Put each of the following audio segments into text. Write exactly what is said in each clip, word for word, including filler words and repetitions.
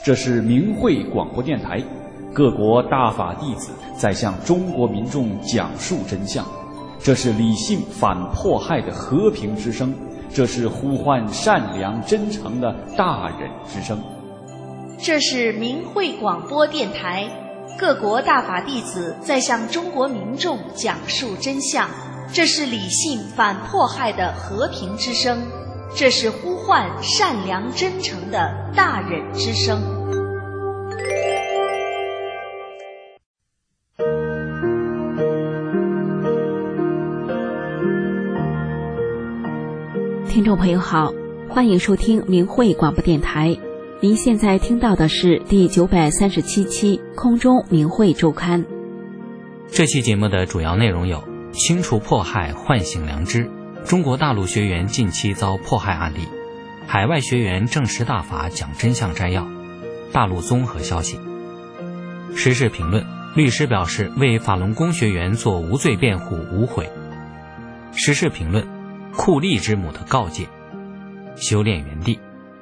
这是明慧广播电台，各国大法弟子在向中国民众讲述真相。这是理性反迫害的和平之声，这是呼唤善良真诚的大忍之声。 这是明慧广播电台，各国大法弟子在向中国民众讲述真相。这是理性反迫害的和平之声，这是呼唤善良真诚的大忍之声。 听众朋友好，欢迎收听明慧广播电台。您现在听到的是第九百三十七期空中明慧周刊。 这期节目的主要内容有：清除迫害，唤醒良知；中国大陆学员近期遭迫害案例；海外学员证实大法讲真相摘要；大陆综合消息。时事评论：律师表示为法轮功学员做无罪辩护无悔。时事评论：酷吏之母的告诫。修炼原地。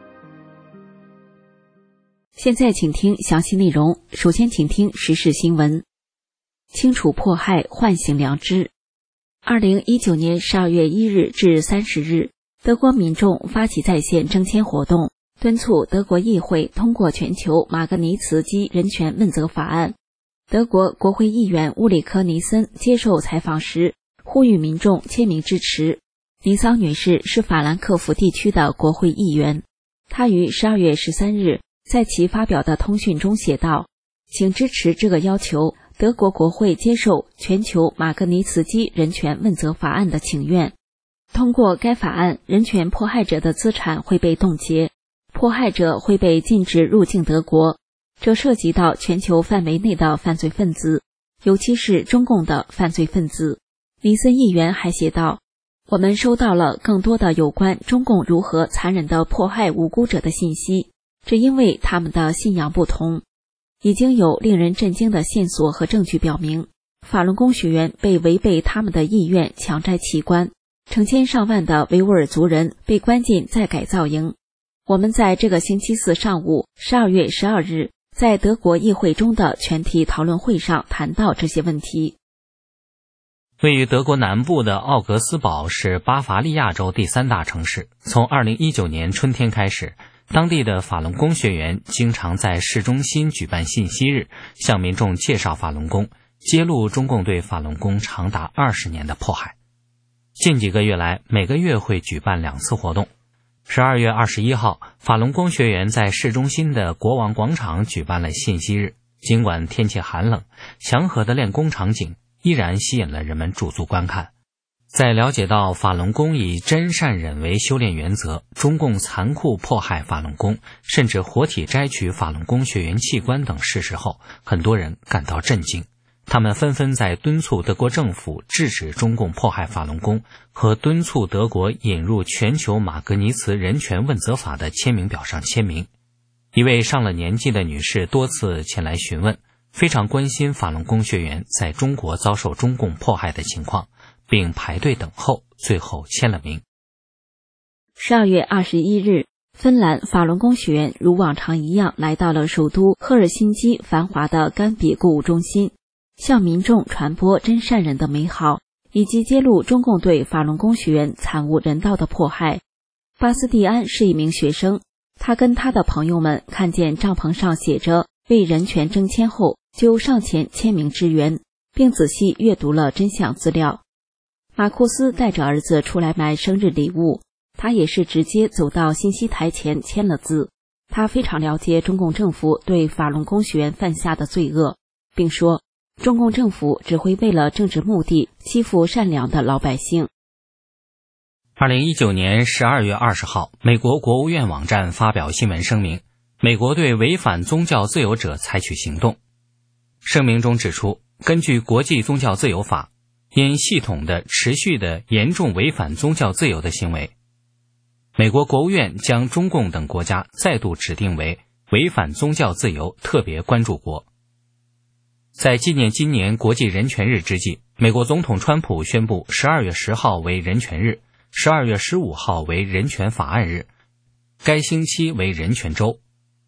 现在请听详细内容。首先请听时事新闻。清除迫害，唤醒良知。二零一九年十二月一日至三十日，德国民众发起在线征签活动，敦促德国议会通过全球马格尼茨基人权问责法案。德国国会议员乌里科尼森接受采访时，呼吁民众签名支持。尼桑女士是法兰克福地区的国会议员，她于十二月十三日在其发表的通讯中写道：请支持这个要求德国国会接受全球马格尼茨基人权问责法案的请愿。通过该法案，人权迫害者的资产会被冻结，迫害者会被禁止入境德国，这涉及到全球范围内的犯罪分子，尤其是中共的犯罪分子。尼森议员还写道：我们收到了更多的有关中共如何残忍地迫害无辜者的信息，这因为他们的信仰不同。已经有令人震惊的线索和证据表明，法轮功学员被违背他们的意愿强摘器官，成千上万的维吾尔族人被关进再改造营。我们在这个星期四上午十二月十二日在德国议会中的全体讨论会上谈到这些问题。 位于德国南部的奥格斯堡是巴伐利亚州第三大城市。从二零一九年春天开始，当地的法轮功学员经常在市中心举办信息日，向民众介绍法轮功，揭露中共对法轮功长达二十年的迫害。近几个月来，每个月会举办两次活动。十二月二十一号，法轮功学员在市中心的国王广场举办了信息日。尽管天气寒冷，祥和的练功场景依然吸引了人们驻足观看。在了解到法轮功以真善忍为修炼原则，中共残酷迫害法轮功，甚至活体摘取法轮功学员器官等事实后，很多人感到震惊。他们纷纷在敦促德国政府制止中共迫害法轮功和敦促德国引入全球马格尼茨人权问责法的签名表上签名。一位上了年纪的女士多次前来询问，非常关心法轮功学员在中国遭受中共迫害的情况，并排队等候，最后签了名。 十二月二十一日，芬兰法轮功学员如往常一样来到了首都赫尔辛基繁华的甘比购物中心，向民众传播真善忍的美好，以及揭露中共对法轮功学员惨无人道的迫害。巴斯蒂安是一名学生，他跟他的朋友们看见帐篷上写着为人权征签后，就上前签名支援，并仔细阅读了真相资料。马库斯带着儿子出来买生日礼物，他也是直接走到信息台前签了字。他非常了解中共政府对法轮功学员犯下的罪恶，并说中共政府只会为了政治目的欺负善良的老百姓。 二零一九年十二月二十号，美国国务院网站发表新闻声明，美国对违反宗教自由者采取行动。声明中指出，根据国际宗教自由法，因系统的、持续的、严重违反宗教自由的行为，美国国务院将中共等国家再度指定为违反宗教自由特别关注国。在纪念今年国际人权日之际，美国总统川普宣布十二月十号为人权日，十二月十五号为人权法案日，该星期为人权周。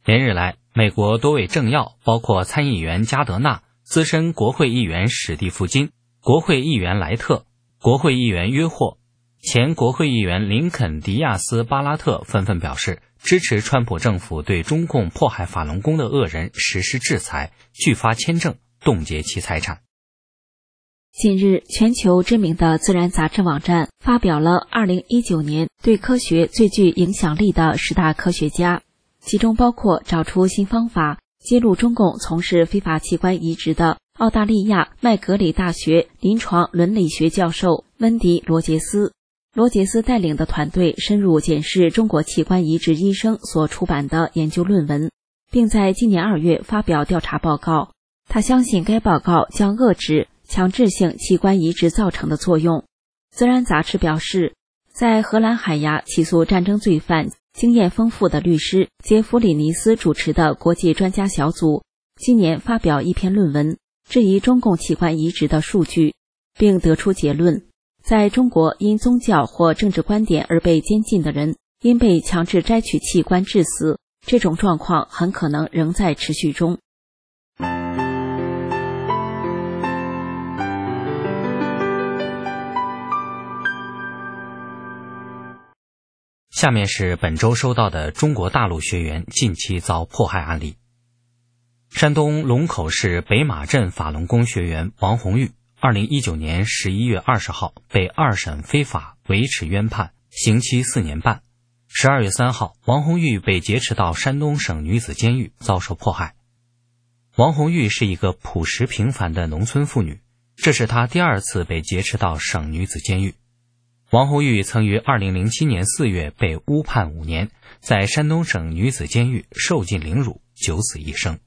连日来，美国多位政要，包括参议员加德纳、资深国会议员史蒂夫金、国会议员莱特、国会议员约霍、前国会议员林肯·迪亚斯·巴拉特纷纷表示支持川普政府对中共迫害法轮功的恶人实施制裁，拒发签证，冻结其财产。 近日，全球知名的自然杂志网站发表了二零一九年对科学最具影响力的十大科学家，其中包括找出新方法揭露中共从事非法器官移植的澳大利亚麦格里大学临床伦理学教授温迪·罗杰斯。罗杰斯带领的团队深入检视中国器官移植医生所出版的研究论文，并在今年二月发表调查报告。他相信该报告将遏制强制性器官移植造成的作用。自然杂志表示，在荷兰海牙起诉战争罪犯经验丰富的律师杰弗里尼斯主持的国际专家小组今年发表一篇论文，质疑中共器官移植的数据，并得出结论，在中国因宗教或政治观点而被监禁的人因被强制摘取器官致死，这种状况很可能仍在持续中。 下面是本周收到的中国大陆学员近期遭迫害案例。山东龙口市北马镇法轮功学员王红玉二零一九年十一月二十号被二审非法维持冤判，刑期四年半。十二月三号，王红玉被劫持到山东省女子监狱，遭受迫害。王红玉是一个朴实平凡的农村妇女，这是她第二次被劫持到省女子监狱。王红玉曾于二零零七年四月被诬判五年，在山东省女子监狱受尽凌辱，九死一生。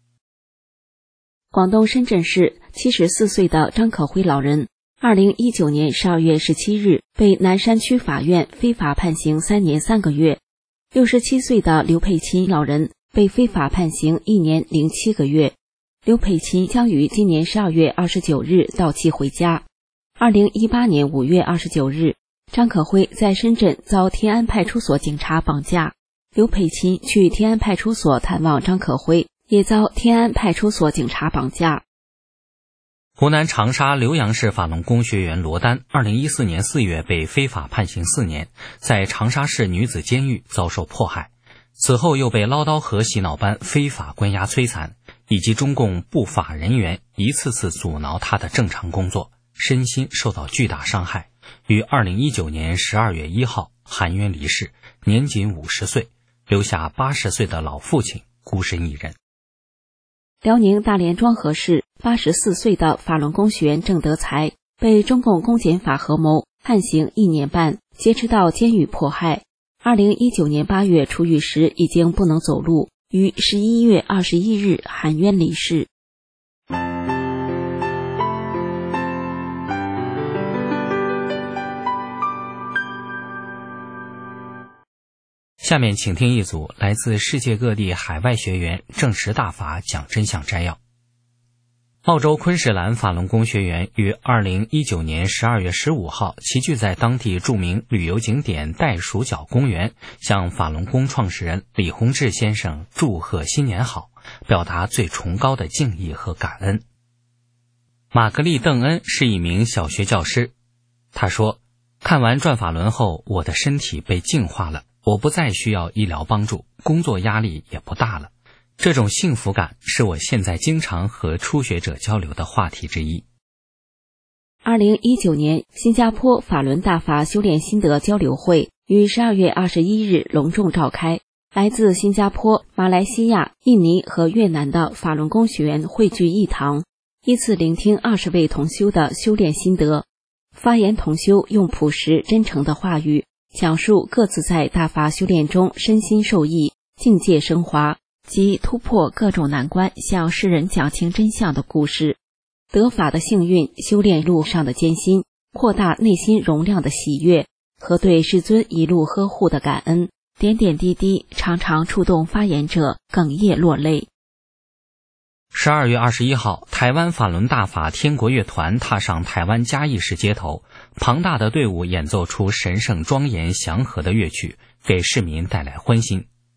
广东深圳市七十四岁的张可辉老人，二零一九年十二月十七日被南山区法院非法判刑三年三个月。六十七岁的刘佩琴老人被非法判刑一年零七个月。刘佩琴将于今年十二月二十九日到期回家。二零一八年五月二十九日，张可辉在深圳遭天安派出所警察绑架，刘佩琴去天安派出所探望张可辉，也遭天安派出所警察绑架。 湖南长沙浏阳市法轮功学员罗丹二零一四年四月被非法判刑四年，在长沙市女子监狱遭受迫害，此后又被唠叨河洗脑班非法关押摧残，以及中共不法人员一次次阻挠他的正常工作，身心受到巨大伤害，于二零一九年十二月一号含冤离世，年仅五十岁，留下八十岁的老父亲孤身一人。 辽宁大连庄河市八十四岁的法轮功学员郑德才被中共公检法合谋判刑一年半，劫持到监狱迫害。二零一九年八月出狱时已经不能走路，于十一月二十一日含冤离世。 下面请听一组来自世界各地海外学员证实大法讲真相摘要。澳洲昆士兰法轮功学员于二零一九年十二月十五号齐聚在当地著名旅游景点袋鼠角公园，向法轮功创始人李洪志先生祝贺新年好，表达最崇高的敬意和感恩。玛格丽·邓恩是一名小学教师，他说，看完转法轮后，我的身体被净化了，我不再需要医疗帮助，工作压力也不大了。这种幸福感是我现在经常和初学者交流的话题之一。 二零一九年，新加坡法轮大法修炼心得交流会于十二月二十一日隆重召开，来自新加坡、马来西亚、印尼和越南的法轮功学员汇聚一堂，依次聆听二十位同修的修炼心得。发言同修用朴实真诚的话语讲述各自在大法修炼中身心受益、境界升华及突破各种难关，向世人讲清真相的故事。得法的幸运、修炼路上的艰辛、扩大内心容量的喜悦和对师尊一路呵护的感恩，点点滴滴常常触动发言者哽咽落泪。 十二月二十一号，台湾法轮大法天国乐团踏上台湾嘉义市街头，庞大的队伍演奏出神圣庄严祥和的乐曲，给市民带来欢欣。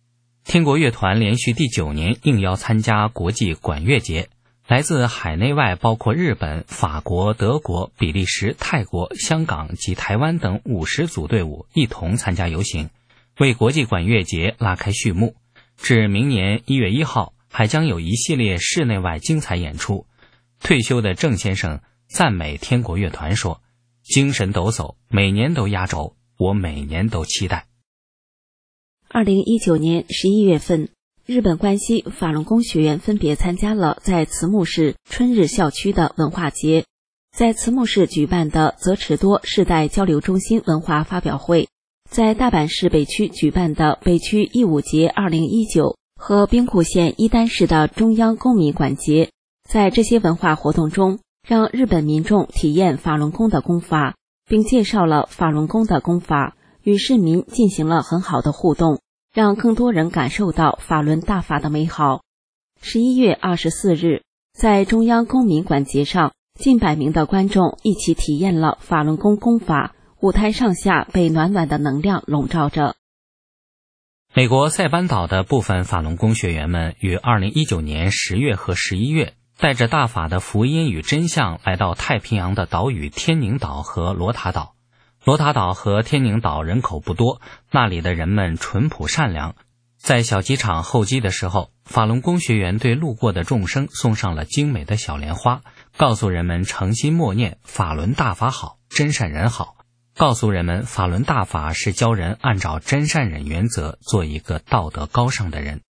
天国乐团连续第九年应邀参加国际管乐节，来自海内外包括日本、法国、德国、比利时、泰国、香港及台湾等五十组队伍一同参加游行，为国际管乐节拉开序幕。至明年一月一号，还将有一系列室内外精彩演出。退休的郑先生赞美天国乐团说：“精神抖擞，每年都压轴，我每年都期待。” 二零一九年十一月份，日本关西法轮功学员分别参加了在慈木市春日校区的文化节，在慈木市举办的泽池多世代交流中心文化发表会，在大阪市北区举办的北区义武节二零一九和兵库县伊丹市的中央公民馆节，在这些文化活动中，让日本民众体验法轮功的功法，并介绍了法轮功的功法，与市民进行了很好的互动，让更多人感受到法轮大法的美好。十一月二十四日，在中央公民馆节上，近百名的观众一起体验了法轮功功法，舞台上下被暖暖的能量笼罩着。 美国塞班岛的部分法轮功学员们于二零一九年十月和十一月带着大法的福音与真相来到太平洋的岛屿天宁岛和罗塔岛。罗塔岛和天宁岛人口不多，那里的人们淳朴善良。在小机场候机的时候，法轮功学员对路过的众生送上了精美的小莲花，告诉人们诚心默念法轮大法好，真善人好，告诉人们法轮大法是教人按照真善忍原则做一个道德高尚的人。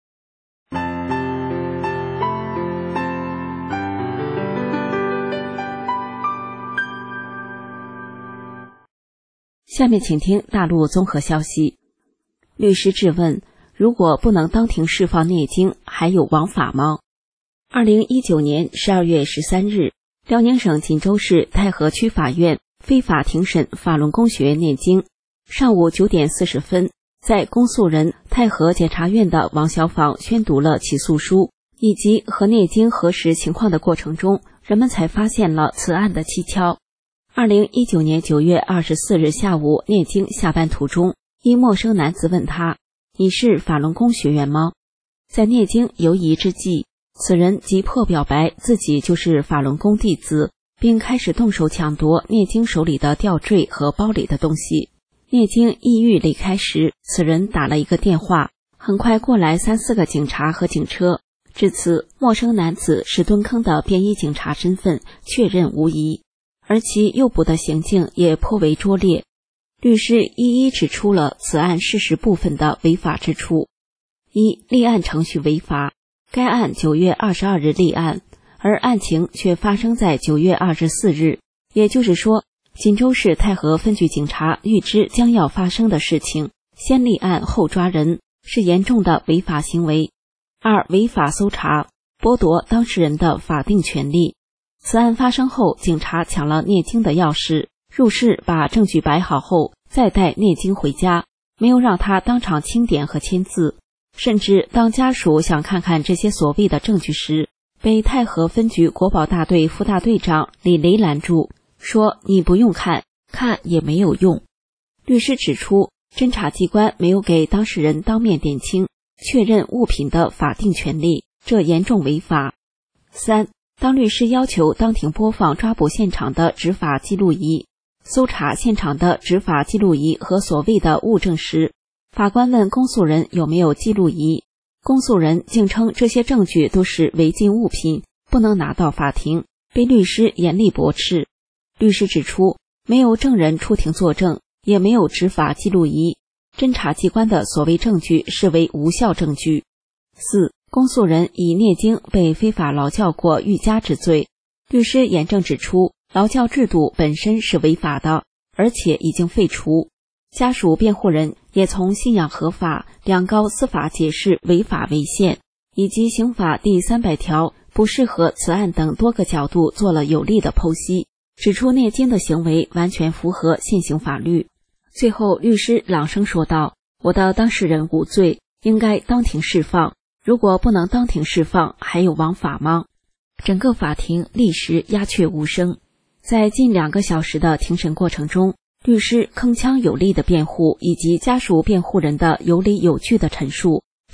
下面请听大陆综合消息。律师质问：如果不能当庭释放念经，还有王法吗？二零一九年十二月十三日，辽宁省锦州市太和区法院非法庭审法轮功学员念经。上午九点四十分，在公诉人太和检察院的王小访宣读了起诉书以及和念经核实情况的过程中，人们才发现了此案的蹊跷。二零一九年九月二十四日下午念经下班途中，一陌生男子问他：“你是法轮功学员吗？”在念经犹疑之际，此人急迫表白自己就是法轮功弟子，并开始动手抢夺念经手里的吊坠和包里的东西。念经意欲离开时，此人打了一个电话，很快过来三四个警察和警车。至此，陌生男子是蹲坑的便衣警察身份确认无疑，而其诱捕的行径也颇为拙劣。律师一一指出了此案事实部分的违法之处。一、立案程序违法。该案九月二十二日立案，而案情却发生在九月二十四日，也就是说，锦州市太和分局警察预知将要发生的事情，先立案后抓人，是严重的违法行为。二、违法搜查，剥夺当事人的法定权利。此案发生后，警察抢了念经的钥匙，入室把证据摆好后，再带念经回家，没有让他当场清点和签字。甚至当家属想看看这些所谓的证据时，被太和分局国保大队副大队长李雷拦住，说：“你不用看，看也没有用。”律师指出，侦查机关没有给当事人当面点清确认物品的法定权利，这严重违法。三、当律师要求当庭播放抓捕现场的执法记录仪，搜查现场的执法记录仪和所谓的物证时，法官问公诉人有没有记录仪，公诉人竟称这些证据都是违禁物品，不能拿到法庭，被律师严厉驳斥。律师指出，没有证人出庭作证，也没有执法记录仪，侦查机关的所谓证据视为无效证据。四、公诉人以念经被非法劳教过欲加之罪。律师严正指出，劳教制度本身是违法的，而且已经废除。家属辩护人也从信仰合法、两高司法解释违法违宪，以及刑法第三百条不适合此案等多个角度做了有力的剖析，指出念经的行为完全符合现行法律。最后，律师朗声说道：“我的当事人无罪，应该当庭释放。如果不能当庭释放，还有王法吗？”整个法庭立时鸦雀无声。在近两个小时的庭审过程中，律师铿锵有力的辩护以及家属辩护人的有理有据的陈述，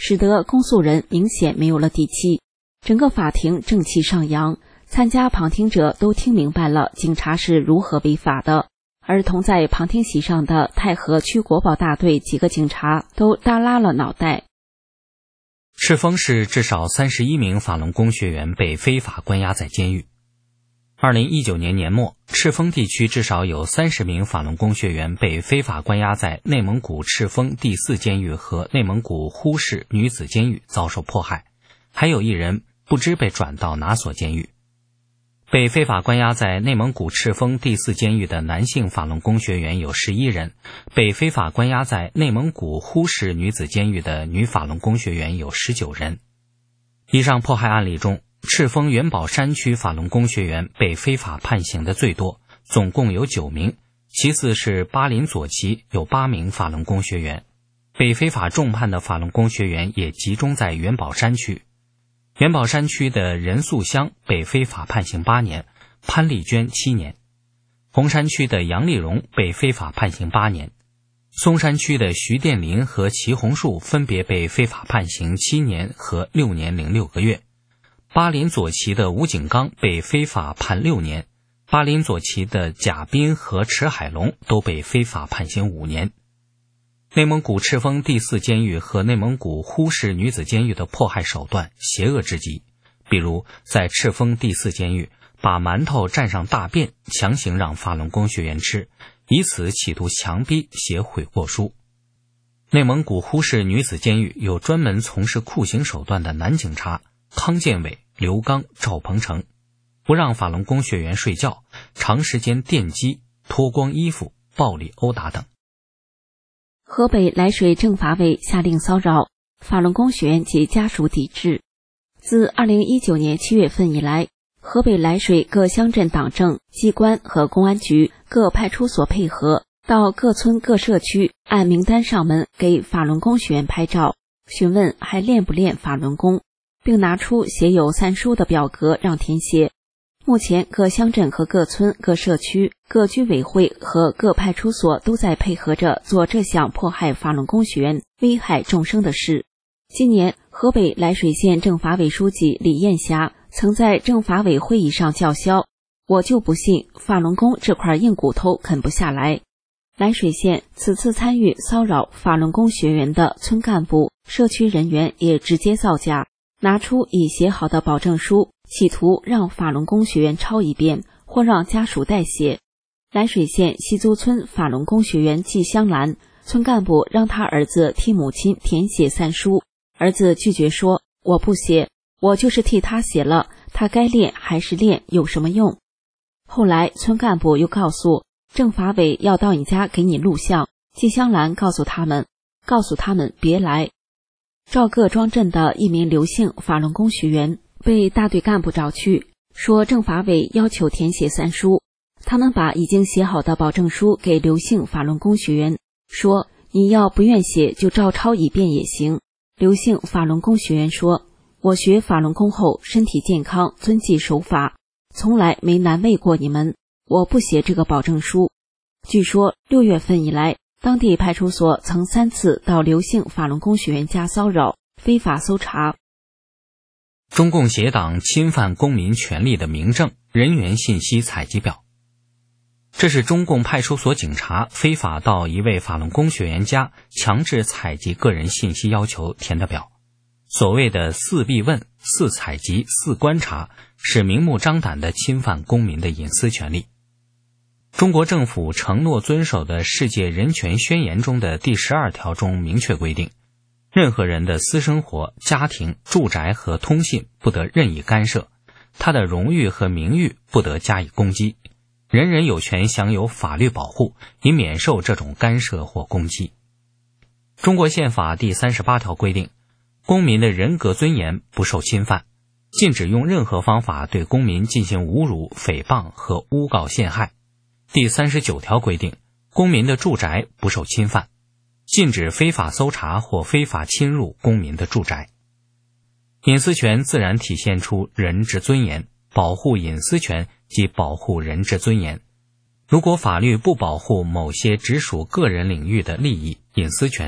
使得公诉人明显没有了底气。整个法庭正气上扬，参加旁听者都听明白了警察是如何违法的，而同在旁听席上的太和区国保大队几个警察都耷拉了脑袋。 赤峰市至少三十一名法轮功学员被非法关押在监狱。二零一九年年末，赤峰地区至少有三十名法轮功学员被非法关押在内蒙古赤峰第四监狱和内蒙古呼市女子监狱遭受迫害，还有一人不知被转到哪所监狱。被非法关押在内蒙古赤峰第四监狱的男性法轮功学员有十一人，被非法关押在内蒙古呼市女子监狱的女法轮功学员有十九人。以上迫害案例中，赤峰元宝山区法轮功学员被非法判刑的最多，总共有九名，其次是巴林左旗有八名法轮功学员。被非法重判的法轮功学员也集中在元宝山区。元宝山区的任素香被非法判刑八年，潘丽娟七年；红山区的杨丽荣被非法判刑八年；松山区的徐殿林和齐红树分别被非法判刑七年和六年零六个月；巴林左旗的吴景刚被非法判六年；巴林左旗的贾斌和池海龙都被非法判刑五年。内蒙古赤峰第四监狱和内蒙古呼市女子监狱的迫害手段邪恶之极，比如在赤峰第四监狱把馒头蘸上大便强行让法轮功学员吃，以此企图强逼写悔过书。内蒙古呼市女子监狱有专门从事酷刑手段的男警察康建伟、刘刚、赵鹏程，不让法轮功学员睡觉，长时间电击、脱光衣服、暴力殴打等。 河北涞水政法委下令骚扰，法轮功学员及家属抵制。自二零一九年七月份以来，河北涞水各乡镇党政机关和公安局各派出所配合，到各村各社区按名单上门给法轮功学员拍照，询问还练不练法轮功，并拿出写有三书的表格让填写。目前各乡镇和各村各社区各居委会和各派出所都在配合着做这项迫害法轮功学员、危害众生的事。今年河北涞水县政法委书记李艳霞曾在政法委会议上叫嚣，我就不信法轮功这块硬骨头啃不下来。涞水县此次参与骚扰法轮功学员的村干部、社区人员也直接造假，拿出已写好的保证书，企图让法轮功学员抄一遍，或让家属代写。涞水县西租村法轮功学员季香兰，村干部让他儿子替母亲填写三书，儿子拒绝说，我不写，我就是替他写了，他该练还是练，有什么用？后来村干部又告诉政法委要到你家给你录像，季香兰告诉他们，告诉他们别来。赵各庄镇的一名刘姓法轮功学员被大队干部找去，说政法委要求填写三书，他们把已经写好的保证书给刘姓法轮功学员，说你要不愿写就照抄一遍也行。刘姓法轮功学员说，我学法轮功后身体健康，遵纪守法，从来没难为过你们，我不写这个保证书。据说六月份以来，当地派出所曾三次到刘姓法轮功学员家骚扰、非法搜查。 中共协党侵犯公民权利的明证人员信息采集表。这是中共派出所警察非法到一位法轮功学员家强制采集个人信息要求填的表。所谓的四必问、四采集、四观察，是明目张胆地侵犯公民的隐私权利。中国政府承诺遵守的世界人权宣言中的第十二条中明确规定，任何人的私生活、家庭、住宅和通信不得任意干涉，他的荣誉和名誉不得加以攻击，人人有权享有法律保护，以免受这种干涉或攻击。中国宪法第三十八条规定，公民的人格尊严不受侵犯，禁止用任何方法对公民进行侮辱、诽谤和诬告陷害。第三十九条规定，公民的住宅不受侵犯，禁止非法搜查或非法侵入公民的住宅。隐私权自然体现出人之尊严，保护隐私权即保护人之尊严。如果法律不保护某些直属个人领域的利益、隐私权，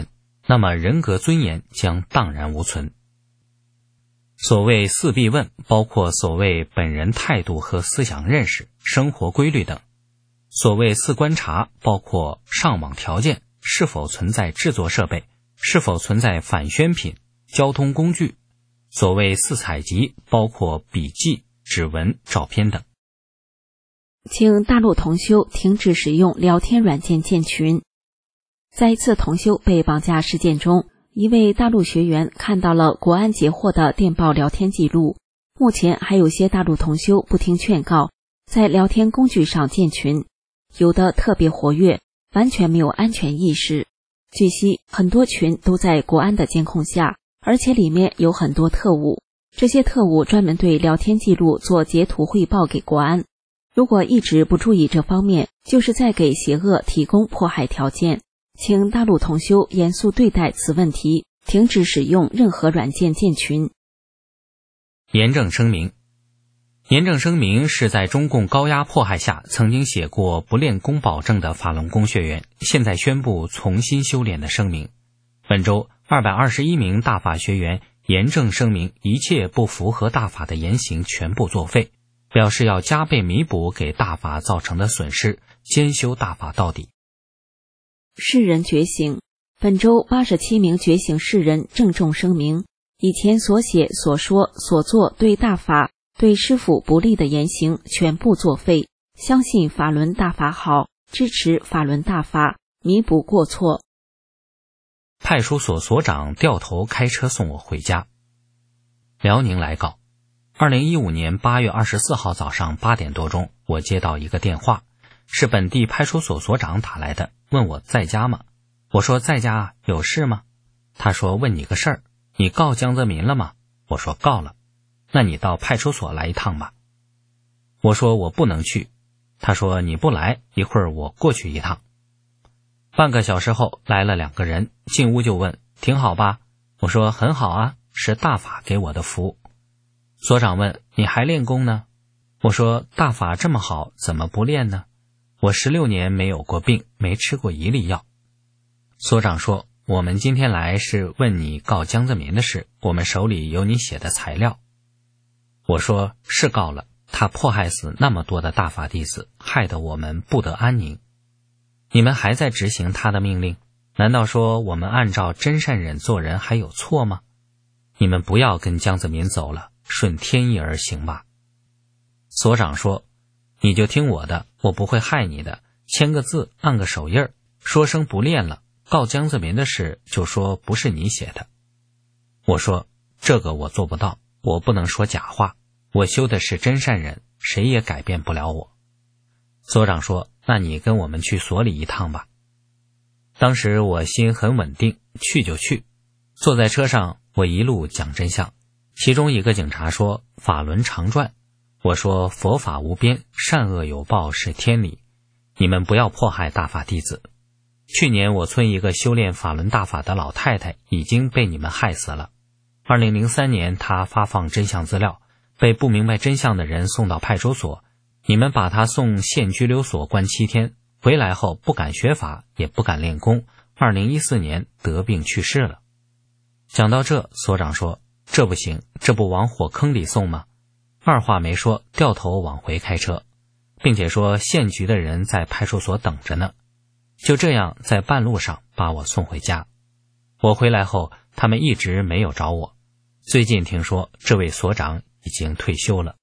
那么人格尊严将荡然无存。所谓四必问，包括所谓本人态度和思想认识、生活规律等。所谓四观察，包括上网条件，是否存在制作设备，是否存在反宣品、交通工具。所谓四采集，包括笔记、指纹、照片等。 请大陆同修停止使用聊天软件建群。在一次同修被绑架事件中，一位大陆学员看到了国安截获的电报聊天记录。目前还有些大陆同修不听劝告，在聊天工具上建群，有的特别活跃，完全没有安全意识。据悉，很多群都在国安的监控下，而且里面有很多特务。这些特务专门对聊天记录做截图汇报给国安。如果一直不注意这方面，就是在给邪恶提供迫害条件。请大陆同修严肃对待此问题，停止使用任何软件建群。 严正声明。严正声明是在中共高压迫害下曾经写过不练功保证的法轮功学员，现在宣布重新修炼的声明。本周二百二十一名大法学员严正声明，一切不符合大法的言行全部作废，表示要加倍弥补给大法造成的损失，兼修大法到底。 世人觉醒。本周八十七名觉醒世人郑重声明，以前所写所说所做对大法对师父不利的言行全部作废，相信法轮大法好，支持法轮大法，弥补过错。 派出所所长掉头开车送我回家。辽宁来稿。二零一五年八月二十四号早上八点多钟，我接到一个电话，是本地派出所所长打来的，问我在家吗？我说在家，有事吗？他说问你个事儿，你告江泽民了吗？我说告了。那你到派出所来一趟吧。我说我不能去。他说你不来，一会儿我过去一趟。半个小时后来了两个人，进屋就问挺好吧？我说很好啊，是大法给我的福。所长问你还练功呢？我说大法这么好，怎么不练呢？我十六年没有过病，没吃过一粒药。所长说我们今天来是问你告江泽民的事，我们手里有你写的材料。我说是告了，他迫害死那么多的大法弟子，害得我们不得安宁。你们还在执行他的命令？难道说我们按照真善忍做人还有错吗？你们不要跟江泽民走了，顺天意而行吧。所长说你就听我的，我不会害你的，签个字按个手印，说声不练了，告江泽民的事就说不是你写的。我说这个我做不到，我不能说假话，我修的是真善忍，谁也改变不了我。所长说那你跟我们去所里一趟吧。当时我心很稳定，去就去。坐在车上，我一路讲真相。其中一个警察说法轮常转，我说佛法无边，善恶有报是天理，你们不要迫害大法弟子。去年我村一个修炼法轮大法的老太太已经被你们害死了。二零零三年她发放真相资料，被不明白真相的人送到派出所，你们把她送县拘留所关七天，回来后不敢学法，也不敢练功，二零一四年得病去世了。讲到这，所长说这不行，这不往火坑里送吗？二话没说，掉头往回开车，并且说县局的人在派出所等着呢。就这样在半路上把我送回家。我回来后他们一直没有找我，最近听说这位所长已经退休了。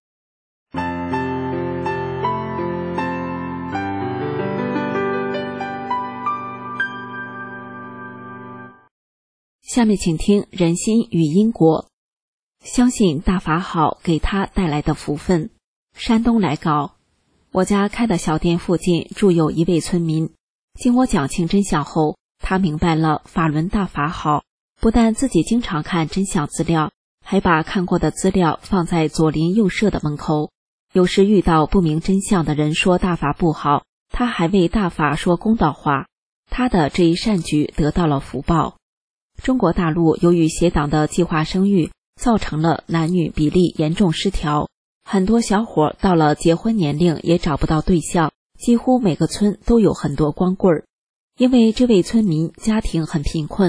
下面请听人心与因果。相信大法好给他带来的福分。山东来稿，我家开的小店附近住有一位村民，经我讲清真相后，他明白了法轮大法好，不但自己经常看真相资料，还把看过的资料放在左邻右舍的门口。有时遇到不明真相的人说大法不好，他还为大法说公道话。他的这一善举得到了福报。中国大陆由于邪党的计划生育，造成了男女比例严重失调，很多小伙到了结婚年龄也找不到对象，几乎每个村都有很多光棍儿。因为这位村民家庭很贫困，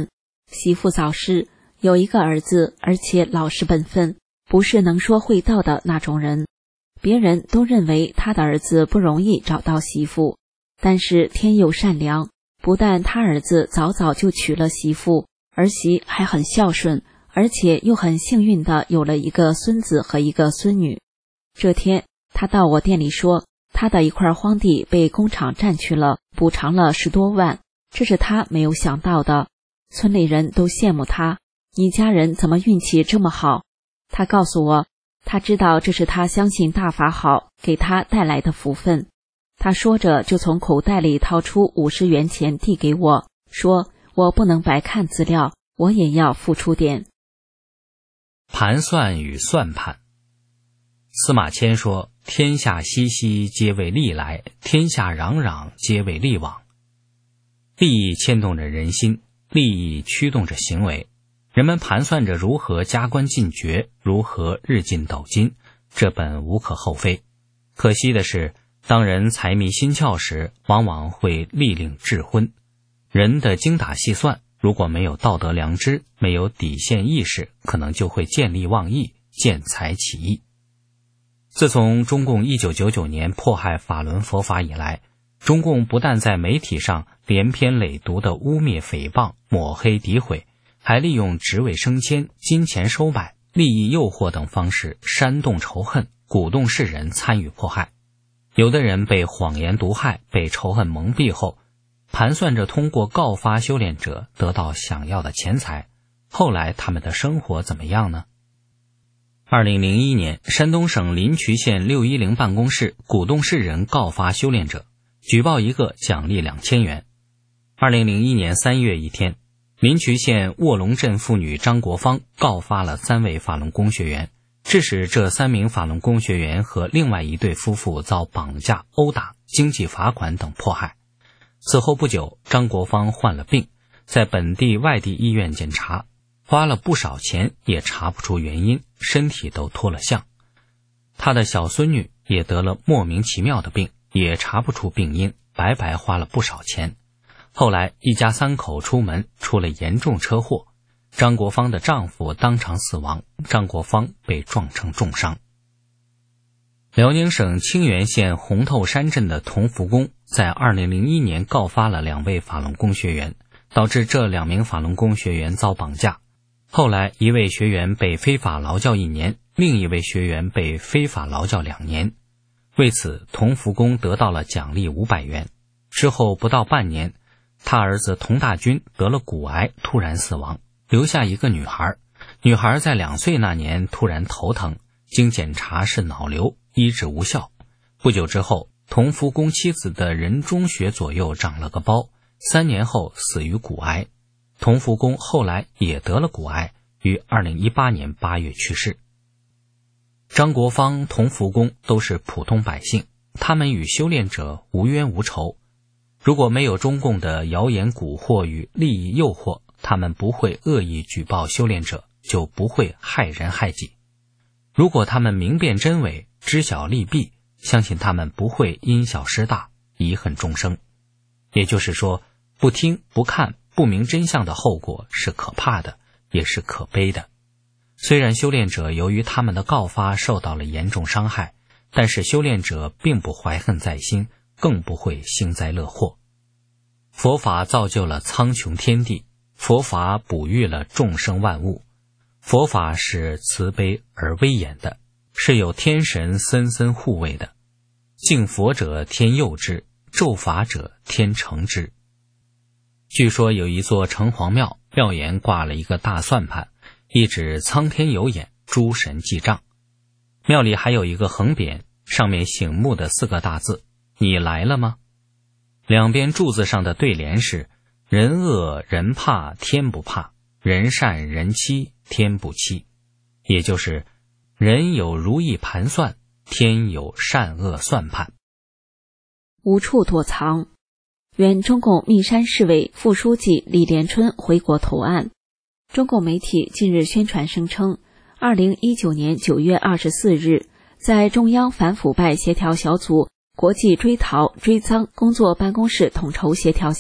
媳妇早逝，有一个儿子，而且老实本分，不是能说会道的那种人。别人都认为他的儿子不容易找到媳妇，但是天佑善良，不但他儿子早早就娶了媳妇，儿媳还很孝顺，而且又很幸运的有了一个孙子和一个孙女。这天他到我店里说，他的一块荒地被工厂占去了，补偿了十多万，这是他没有想到的。村里人都羡慕他，你家人怎么运气这么好？他告诉我，他知道这是他相信大法好给他带来的福分。他说着就从口袋里掏出五十元钱递给我，说我不能白看资料，我也要付出点。 盘算与算盘。司马迁说，天下熙熙，皆为利来；天下攘攘，皆为利往。利益牵动着人心，利益驱动着行为，人们盘算着如何加官进爵，如何日进斗金，这本无可厚非。可惜的是，当人财迷心窍时，往往会利令智昏。人的精打细算，如果没有道德良知，没有底线意识，可能就会见利忘义，见财起意。自从中共一九九九年迫害法轮佛法以来，中共不但在媒体上连篇累牍的污蔑诽谤、抹黑诋毁，还利用职位升迁、金钱收买、利益诱惑等方式煽动仇恨，鼓动世人参与迫害。有的人被谎言毒害，被仇恨蒙蔽后，盘算着通过告发修炼者得到想要的钱财，后来他们的生活怎么样呢？二零零一年，山东省临朐县六一零办公室鼓动世人告发修炼者，举报一个奖励两千元。二零零一年三月一天，临朐县卧龙镇妇女张国芳告发了三位法轮功学员，致使这三名法轮功学员和另外一对夫妇遭绑架、殴打、经济罚款等迫害。此后不久，张国芳患了病，在本地外地医院检查，花了不少钱也查不出原因，身体都脱了相。他的小孙女也得了莫名其妙的病，也查不出病因，白白花了不少钱。后来一家三口出门出了严重车祸，张国芳的丈夫当场死亡，张国芳被撞成重伤。辽宁省清源县红透山镇的同福宫在二零零一年告发了两位法轮功学员，导致这两名法轮功学员遭绑架。后来一位学员被非法劳教一年，另一位学员被非法劳教两年。为此，同福宫得到了奖励五百元。之后不到半年，他儿子童大军得了骨癌，突然死亡，留下一个女孩。女孩在两岁那年突然头疼，经检查是脑瘤，医治无效。不久之后，同福宫妻子的人中穴左右长了个包，三年后死于骨癌。同福宫后来也得了骨癌，于二零一八年八月去世。张国芳、同福宫都是普通百姓，他们与修炼者无冤无仇。如果没有中共的谣言蛊惑与利益诱惑，他们不会恶意举报修炼者，就不会害人害己。如果他们明辨真伪，知晓利弊，相信他们不会因小失大，遗恨终生。也就是说，不听不看不明真相的后果是可怕的，也是可悲的。虽然修炼者由于他们的告发受到了严重伤害，但是修炼者并不怀恨在心，更不会幸灾乐祸。佛法造就了苍穹天地，佛法哺育了众生万物，佛法是慈悲而威严的，是有天神森森护卫的。敬佛者天佑之，咒法者天惩之。据说有一座城隍庙，庙檐挂了一个大算盘，意指苍天有眼，诸神记账。庙里还有一个横匾，上面醒目的四个大字：你来了吗？两边柱子上的对联是：人恶人怕天不怕，人善人欺天不欺。也就是人有如意盘算，天有善恶算盘。 无处躲藏。原中共密山市委副书记李连春回国投案。中共媒体近日宣传声称，二零一九年九月二十四日，在中央反腐败协调小组国际追逃追赃工作办公室统筹协调下，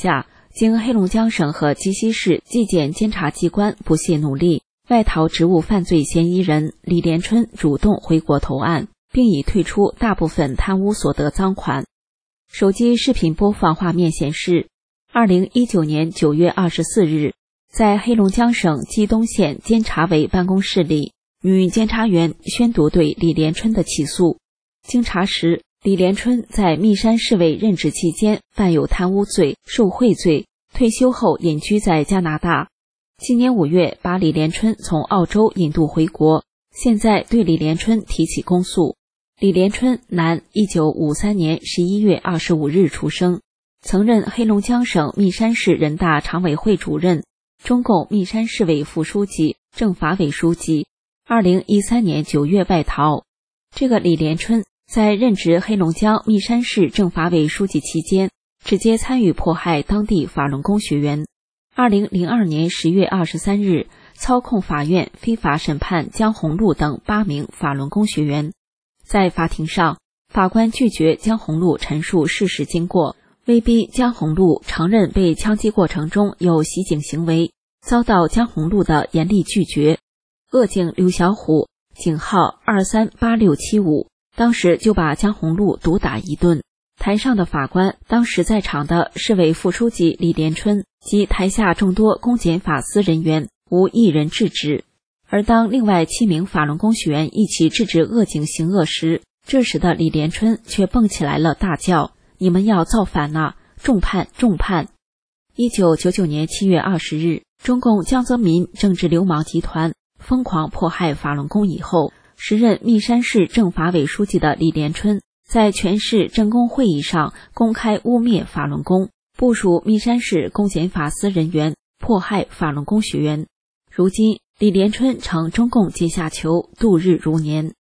经黑龙江省和鸡西市纪检监察机关不懈努力，外逃职务犯罪嫌疑人李连春主动回国投案，并已退出大部分贪污所得赃款。手机视频播放画面显示，二零一九年九月二十四日，在黑龙江省鸡东县监察委办公室里，女监察员宣读对李连春的起诉。经查实，李连春在密山市委任职期间犯有贪污罪、受贿罪，退休后隐居在加拿大。今年五月把李连春从澳洲引渡回国，现在对李连春提起公诉。李连春，男，一九五三年十一月二十五日出生，曾任黑龙江省密山市人大常委会主任、中共密山市委副书记、政法委书记。二零一三年九月外逃。这个李连春在任职黑龙江密山市政法委书记期间，直接参与迫害当地法轮功学员。二零零二年十月二十三日，操控法院非法审判江红路等八名法轮功学员。在法庭上，法官拒绝江红路陈述事实经过，威逼江红路承认被枪击过程中有袭警行为，遭到江红路的严厉拒绝。恶警刘小虎，警号二三八六七五，当时就把江红路毒打一顿。台上的法官，当时在场的市委副书记李连春及台下众多公检法司人员无一人制止。而当另外七名法轮功学员一起制止恶警行恶时，这时的李连春却蹦起来了，大叫：“你们要造反呐！重判重判！”一九九九年七月二十日，中共江泽民政治流氓集团疯狂迫害法轮功以后，时任密山市政法委书记的李连春在全市政工会议上公开污蔑法轮功，部署密山市公检法司人员迫害法轮功学员。如今，李连春乘中共阶下囚，度日如年。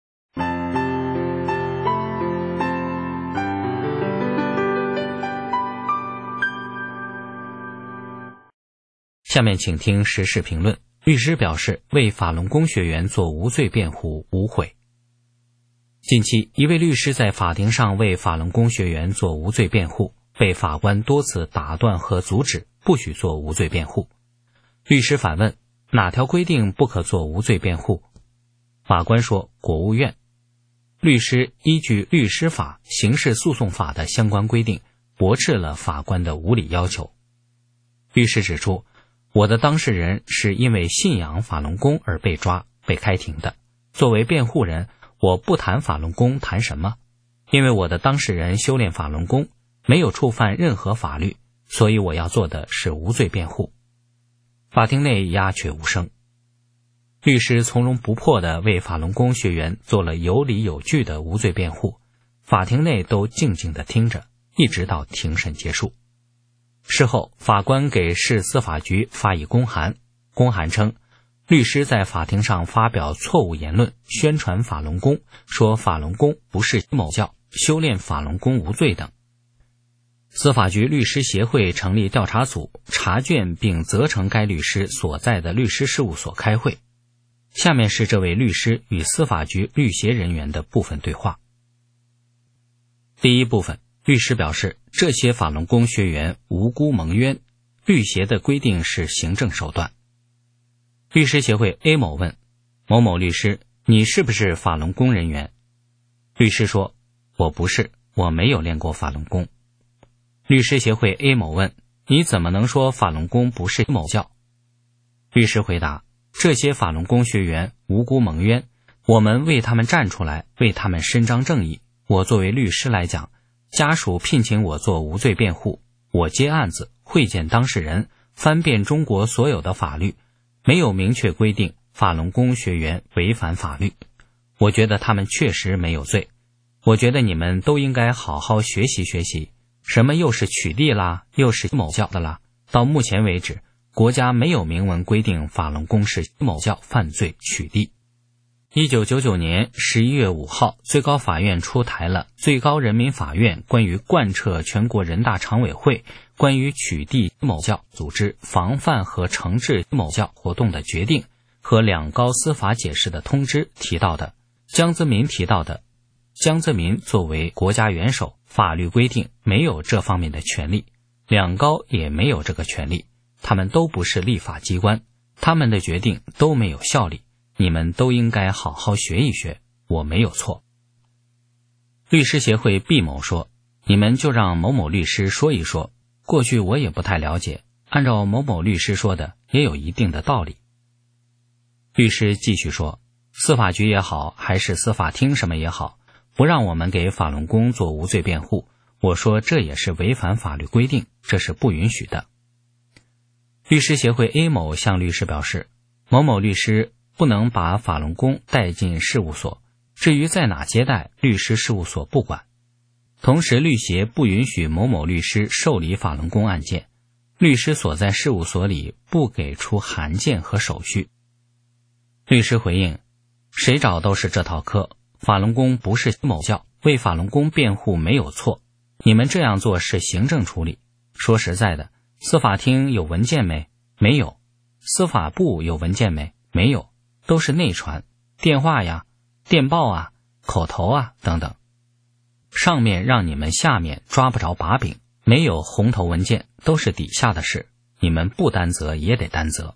下面请听时事评论。律师表示，为法轮功学员做无罪辩护无悔。近期，一位律师在法庭上为法轮功学员做无罪辩护，被法官多次打断和阻止，不许做无罪辩护。律师反问，哪条规定不可做无罪辩护？法官说，国务院。律师依据律师法、刑事诉讼法的相关规定，驳斥了法官的无理要求。律师指出，我的当事人是因为信仰法轮功而被抓、被开庭的。作为辩护人，我不谈法轮功谈什么？因为我的当事人修炼法轮功，没有触犯任何法律，所以我要做的是无罪辩护。法庭内鸦雀无声。律师从容不迫地为法轮功学员做了有理有据的无罪辩护，法庭内都静静地听着，一直到庭审结束。事后，法官给市司法局发以公函，公函称，律师在法庭上发表错误言论，宣传法轮功，说法轮功不是某教，修炼法轮功无罪等。司法局律师协会成立调查组，查卷并责成该律师所在的律师事务所开会。下面是这位律师与司法局律协人员的部分对话。第一部分，律师表示，这些法轮功学员无辜蒙冤，律协的规定是行政手段。律师协会 A 某问，某某律师，你是不是法轮功人员？律师说，我不是，我没有练过法轮功。律师协会 A 某问，你怎么能说法轮功不是某教？律师回答，这些法轮功学员无辜蒙冤，我们为他们站出来，为他们伸张正义。我作为律师来讲，家属聘请我做无罪辩护，我接案子，会见当事人，翻遍中国所有的法律，没有明确规定法轮功学员违反法律。我觉得他们确实没有罪。我觉得你们都应该好好学习学习，什么又是取缔啦，又是某教的啦。到目前为止，国家没有明文规定法轮功是某教犯罪取缔。一九九九年十一月五号，最高法院出台了最高人民法院关于贯彻全国人大常委会关于取缔某教组织防范和惩治某教活动的决定和两高司法解释的通知提到的，江泽民提到的，江泽民作为国家元首，法律规定没有这方面的权利。 两高也没有这个权利，他们都不是立法机关，他们的决定都没有效力，你们都应该好好学一学，我没有错。律师协会毕某说，你们就让某某律师说一说，过去我也不太了解，按照某某律师说的也有一定的道理。律师继续说，司法局也好，还是司法厅什么也好，不让我们给法轮功做无罪辩护，我说这也是违反法律规定，这是不允许的。律师协会 A 某向律师表示，某某律师不能把法轮功带进事务所，至于在哪接待，律师事务所不管。同时律协不允许某某律师受理法轮功案件，律师所在事务所里不给出函件和手续。律师回应，谁找都是这套课，法轮功不是某教，为法轮功辩护没有错，你们这样做是行政处理。说实在的，司法厅有文件没？没有。司法部有文件没？没有，都是内传，电话呀、电报啊、口头啊等等。上面让你们下面抓不着把柄，没有红头文件，都是底下的事，你们不担责也得担责。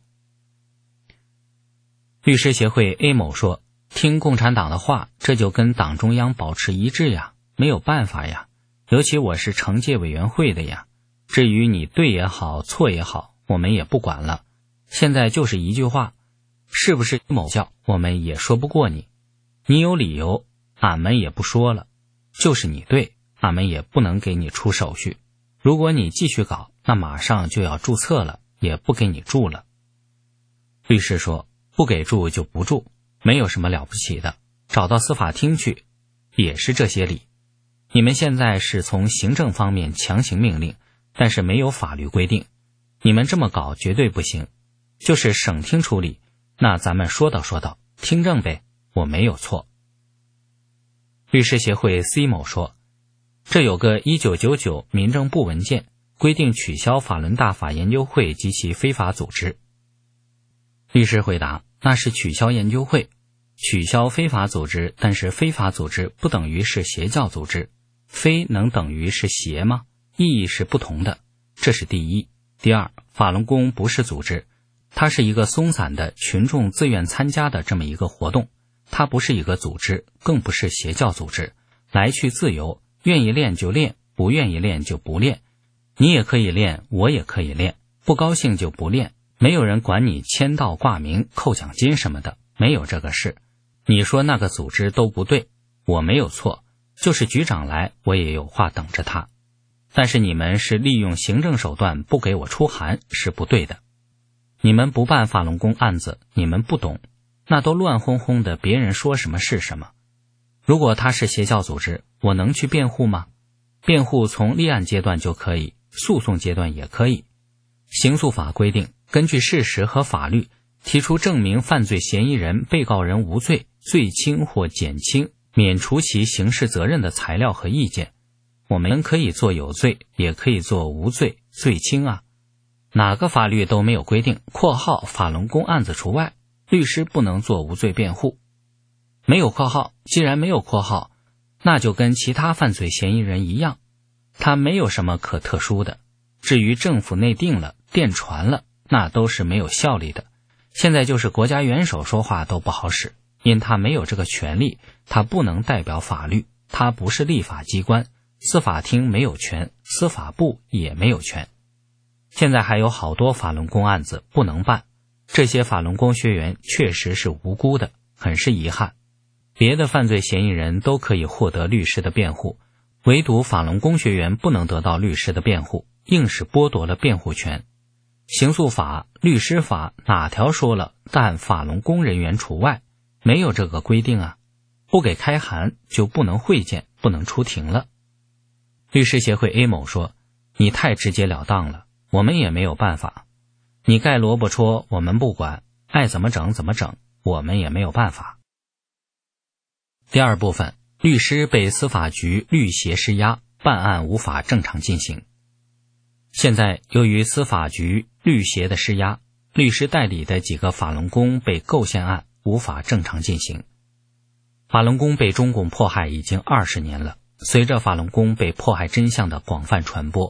律师协会 A 某说，听共产党的话，这就跟党中央保持一致呀，没有办法呀，尤其我是惩戒委员会的呀，至于你对也好错也好，我们也不管了，现在就是一句话，是不是某教我们也说不过你，你有理由俺们也不说了，就是你对，俺们也不能给你出手续，如果你继续搞，那马上就要注册了，也不给你注了。律师说，不给注就不注，没有什么了不起的，找到司法厅去，也是这些理。你们现在是从行政方面强行命令，但是没有法律规定，你们这么搞绝对不行，就是省厅处理，那咱们说道说道，听证呗，我没有错。律师协会 C 某说，这有个一九九九民政部文件，规定取消法轮大法研究会及其非法组织。律师回答，那是取消研究会，取消非法组织，但是非法组织不等于是邪教组织，非能等于是邪吗？意义是不同的，这是第一。第二，法轮功不是组织，它是一个松散的群众自愿参加的这么一个活动，它不是一个组织，更不是邪教组织，来去自由，愿意练就练，不愿意练就不练，你也可以练，我也可以练，不高兴就不练，没有人管你签到挂名扣奖金什么的，没有这个事。你说那个组织都不对，我没有错，就是局长来我也有话等着他，但是你们是利用行政手段不给我出函是不对的。你们不办法轮功案子，你们不懂，那都乱哄哄的，别人说什么是什么。如果他是邪教组织，我能去辩护吗？辩护从立案阶段就可以，诉讼阶段也可以。刑诉法规定，根据事实和法律提出证明犯罪嫌疑人、被告人无罪、罪轻或减轻、免除其刑事责任的材料和意见。我们可以做有罪，也可以做无罪、罪轻啊。哪个法律都没有规定（括号法轮功案子除外），律师不能做无罪辩护。没有括号，既然没有括号，那就跟其他犯罪嫌疑人一样，他没有什么可特殊的。至于政府内定了、电传了，那都是没有效力的。现在就是国家元首说话都不好使，因他没有这个权利，他不能代表法律，他不是立法机关，司法厅没有权，司法部也没有权。现在还有好多法轮功案子不能办，这些法轮功学员确实是无辜的，很是遗憾。别的犯罪嫌疑人都可以获得律师的辩护，唯独法轮功学员不能得到律师的辩护，硬是剥夺了辩护权。刑诉法、律师法哪条说了但法轮功人员除外？没有这个规定啊，不给开函就不能会见，不能出庭了。律师协会 A 某说，你太直截了当了，我们也没有办法，你盖萝卜戳我们不管，爱怎么整怎么整，我们也没有办法。第二部分，律师被司法局律协施压，办案无法正常进行。现在由于司法局律协的施压，律师代理的几个法轮功被构陷案无法正常进行。法轮功被中共迫害已经二十年了，随着法轮功被迫害真相的广泛传播，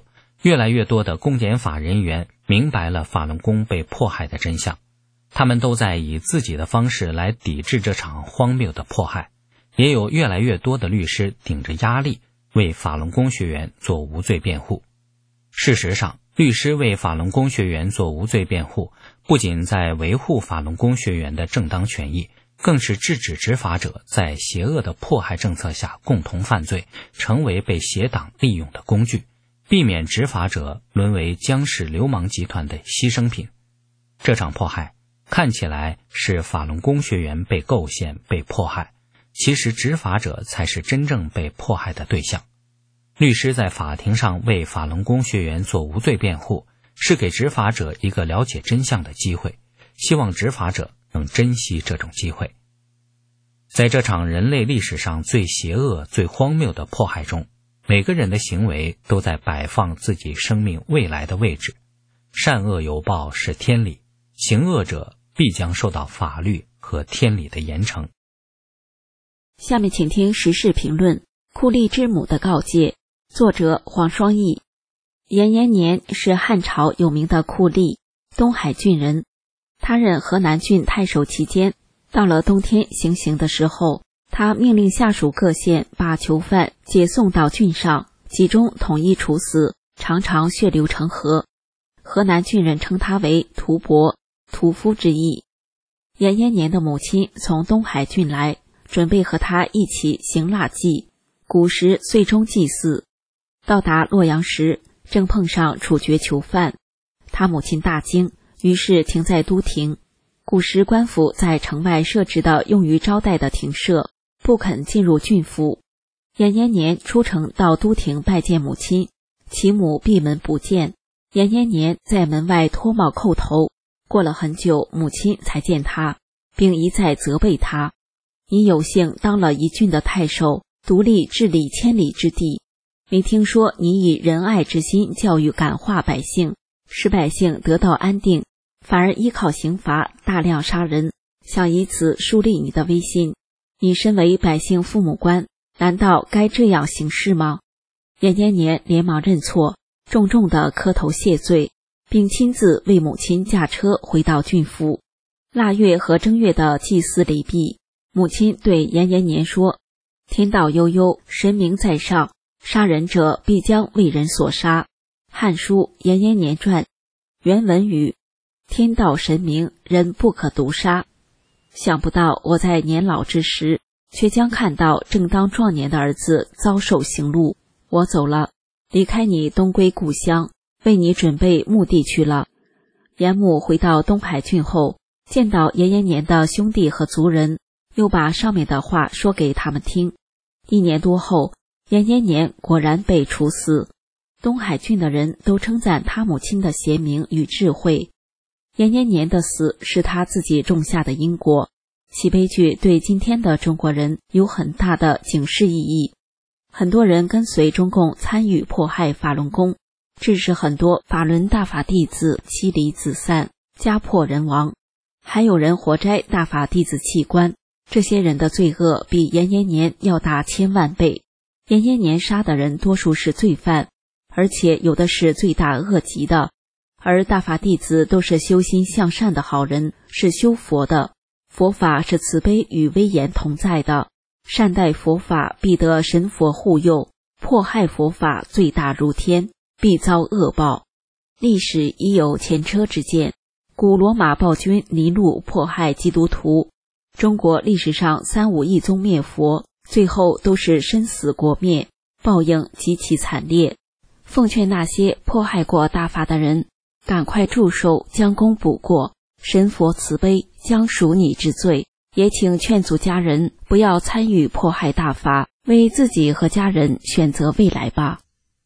越来越多的公检法人员明白了法轮功被迫害的真相，他们都在以自己的方式来抵制这场荒谬的迫害，也有越来越多的律师顶着压力为法轮功学员做无罪辩护。事实上，律师为法轮功学员做无罪辩护，不仅在维护法轮功学员的正当权益，更是制止执法者在邪恶的迫害政策下共同犯罪，成为被邪党利用的工具，避免执法者沦为僵尸流氓集团的牺牲品。这场迫害看起来是法轮功学员被构陷、被迫害，其实执法者才是真正被迫害的对象。律师在法庭上为法轮功学员做无罪辩护，是给执法者一个了解真相的机会，希望执法者能珍惜这种机会。在这场人类历史上最邪恶、最荒谬的迫害中，每个人的行为都在摆放自己生命未来的位置。善恶有报是天理，行恶者必将受到法律和天理的严惩。 下面请听时事评论：酷吏之母的告诫，作者黄双义。严延年是汉朝有名的酷吏，东海郡人。他任河南郡太守期间，到了冬天行刑的时候，他命令下属各县把囚犯解送到郡上，集中统一处死，常常血流成河。河南郡人称他为屠伯，屠夫之意。严延年的母亲从东海郡来，准备和他一起行腊祭，古时岁中祭祀。到达洛阳时，正碰上处决囚犯，他母亲大惊，于是停在都亭。古时官府在城外设置的用于招待的亭舍，不肯进入郡府。严延年出城到都亭拜见母亲，其母闭门不见。严延年在门外脱帽叩头，过了很久，母亲才见他，并一再责备他：你有幸当了一郡的太守，独立治理千里之地，没听说你以仁爱之心教育感化百姓，使百姓得到安定，反而依靠刑罚大量杀人，想以此树立你的威信。你身为百姓父母官，难道该这样行事吗？严延年连忙认错，重重地磕头谢罪，并亲自为母亲驾车回到郡府。腊月和正月的祭祀礼毕，母亲对严延年说：天道悠悠，神明在上，杀人者必将为人所杀。汉书严延年传原文语：天道神明，人不可毒杀。想不到我在年老之时，却将看到正当壮年的儿子遭受刑戮。我走了，离开你东归故乡，为你准备墓地去了。严母回到东海郡后，见到严延年的兄弟和族人，又把上面的话说给他们听。一年多后，严延年果然被处死。东海郡的人都称赞他母亲的贤明与智慧。严延年的死是他自己种下的因果，其悲剧对今天的中国人有很大的警示意义。很多人跟随中共参与迫害法轮功，致使很多法轮大法弟子妻离子散，家破人亡，还有人活摘大法弟子器官。这些人的罪恶比严延年要大千万倍。严延年杀的人多数是罪犯，而且有的是罪大恶极的，而大法弟子都是修心向善的好人，是修佛的。佛法是慈悲与威严同在的，善待佛法必得神佛护佑，迫害佛法罪大如天，必遭恶报。历史已有前车之鉴，古罗马暴君尼禄迫害基督徒，中国历史上三武一宗灭佛，最后都是身死国灭，报应极其惨烈。奉劝那些迫害过大法的人，赶快祝寿将功补过，神佛慈悲将赎你之罪。也请劝阻家人不要参与迫害大法，为自己和家人选择未来吧。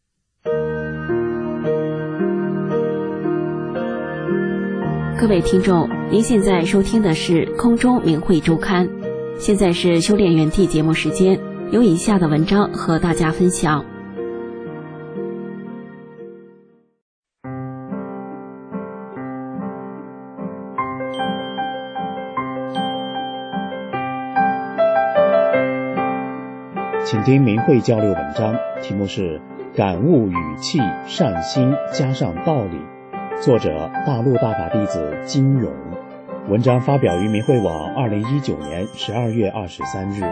各位听众，您现在收听的是空中明慧周刊，现在是修炼园地节目时间，有以下的文章和大家分享。 请听明慧交流文章，题目是感悟语气善心加上道理，作者大陆大法弟子金勇。文章发表于明慧网二零一九年十二月二十三日。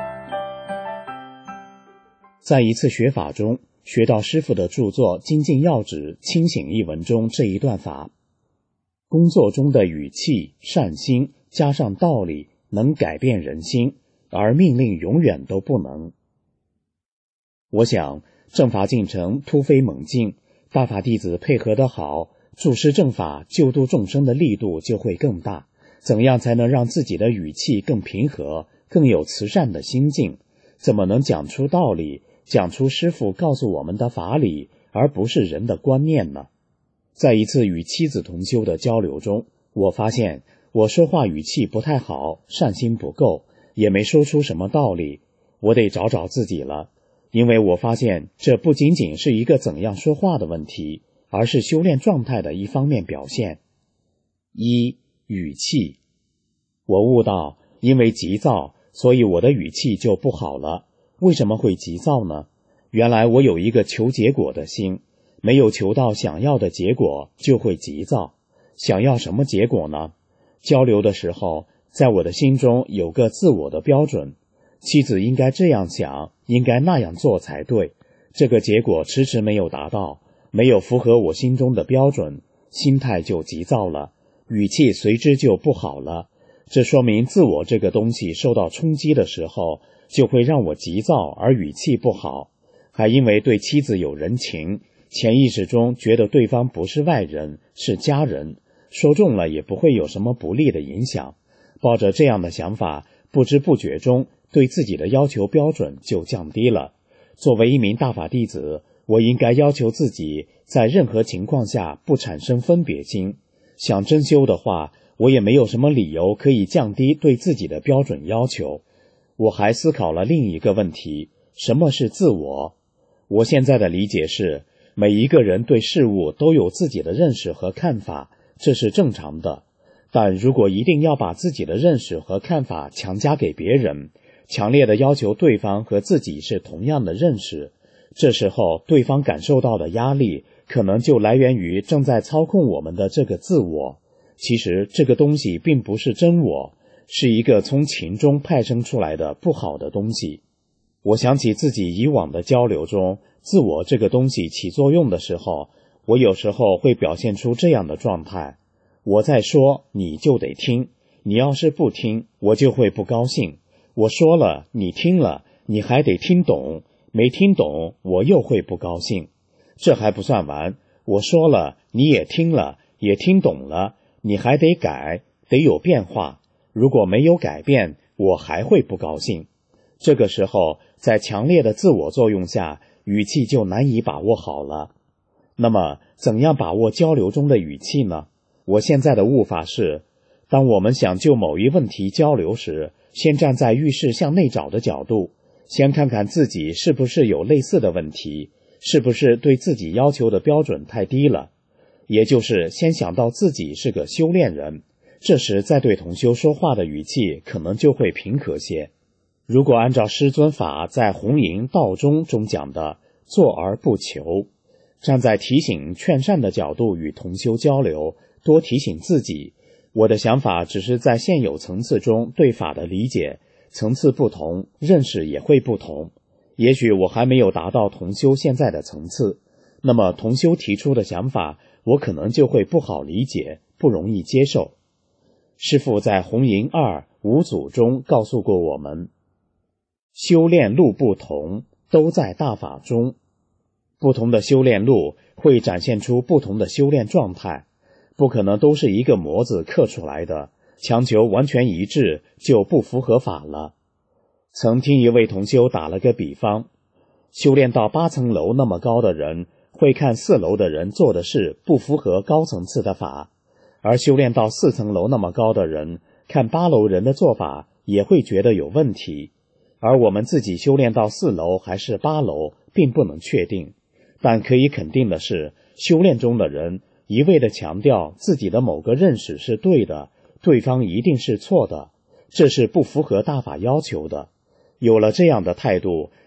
在一次学法中，学到师父的著作《精进要旨清醒一文》中这一段法：工作中的语气善心加上道理能改变人心，而命令永远都不能。我想正法进程突飞猛进，大法弟子配合得好，注释正法救度众生的力度就会更大。怎样才能让自己的语气更平和，更有慈善的心境？怎么能讲出道理，讲出师父告诉我们的法理，而不是人的观念呢？在一次与妻子同修的交流中，我发现我说话语气不太好，善心不够，也没说出什么道理。我得找找自己了，因为我发现这不仅仅是一个怎样说话的问题，而是修炼状态的一方面表现。一、语气。我悟到，因为急躁，所以我的语气就不好了。为什么会急躁呢？原来我有一个求结果的心，没有求到想要的结果，就会急躁。想要什么结果呢？交流的时候，在我的心中有个自我的标准，妻子应该这样想，应该那样做才对。这个结果迟迟没有达到，没有符合我心中的标准，心态就急躁了，语气随之就不好了。这说明自我这个东西受到冲击的时候，就会让我急躁而语气不好。还因为对妻子有人情，潜意识中觉得对方不是外人，是家人，说中了也不会有什么不利的影响。抱着这样的想法，不知不觉中对自己的要求标准就降低了。作为一名大法弟子，我应该要求自己在任何情况下不产生分别心。想真修的话，我也没有什么理由可以降低对自己的标准要求。我还思考了另一个问题：什么是自我？我现在的理解是，每一个人对事物都有自己的认识和看法，这是正常的。但如果一定要把自己的认识和看法强加给别人，强烈的要求对方和自己是同样的认识，这时候对方感受到的压力可能就来源于正在操控我们的这个自我。其实这个东西并不是真我，是一个从情中派生出来的不好的东西。我想起自己以往的交流中，自我这个东西起作用的时候，我有时候会表现出这样的状态：我在说，你就得听，你要是不听，我就会不高兴。我说了，你听了，你还得听懂，没听懂，我又会不高兴。这还不算完，我说了，你也听了，也听懂了，你还得改，得有变化。如果没有改变，我还会不高兴。这个时候，在强烈的自我作用下，语气就难以把握好了。那么，怎样把握交流中的语气呢？我现在的悟法是，当我们想就某一问题交流时，先站在遇事向内找的角度，先看看自己是不是有类似的问题，是不是对自己要求的标准太低了。也就是先想到自己是个修炼人，这时再对同修说话的语气可能就会平和些。如果按照师尊法在红营道中中讲的做而不求，站在提醒劝善的角度与同修交流，多提醒自己。我的想法只是在现有层次中对法的理解，层次不同，认识也会不同。也许我还没有达到同修现在的层次，那么同修提出的想法，我可能就会不好理解，不容易接受。师父在红营二五祖中告诉过我们，修炼路不同，都在大法中。不同的修炼路会展现出不同的修炼状态，不可能都是一个模子刻出来的，强求完全一致就不符合法了。曾听一位同修打了个比方，修炼到八层楼那么高的人，会看四楼的人做的事不符合高层次的法，而修炼到四层楼那么高的人，看八楼人的做法也会觉得有问题。而我们自己修炼到四楼还是八楼，并不能确定。但可以肯定的是，修炼中的人一味地强调自己的某个认识是对的，对方一定是错的，这是不符合大法要求的。有了这样的态度，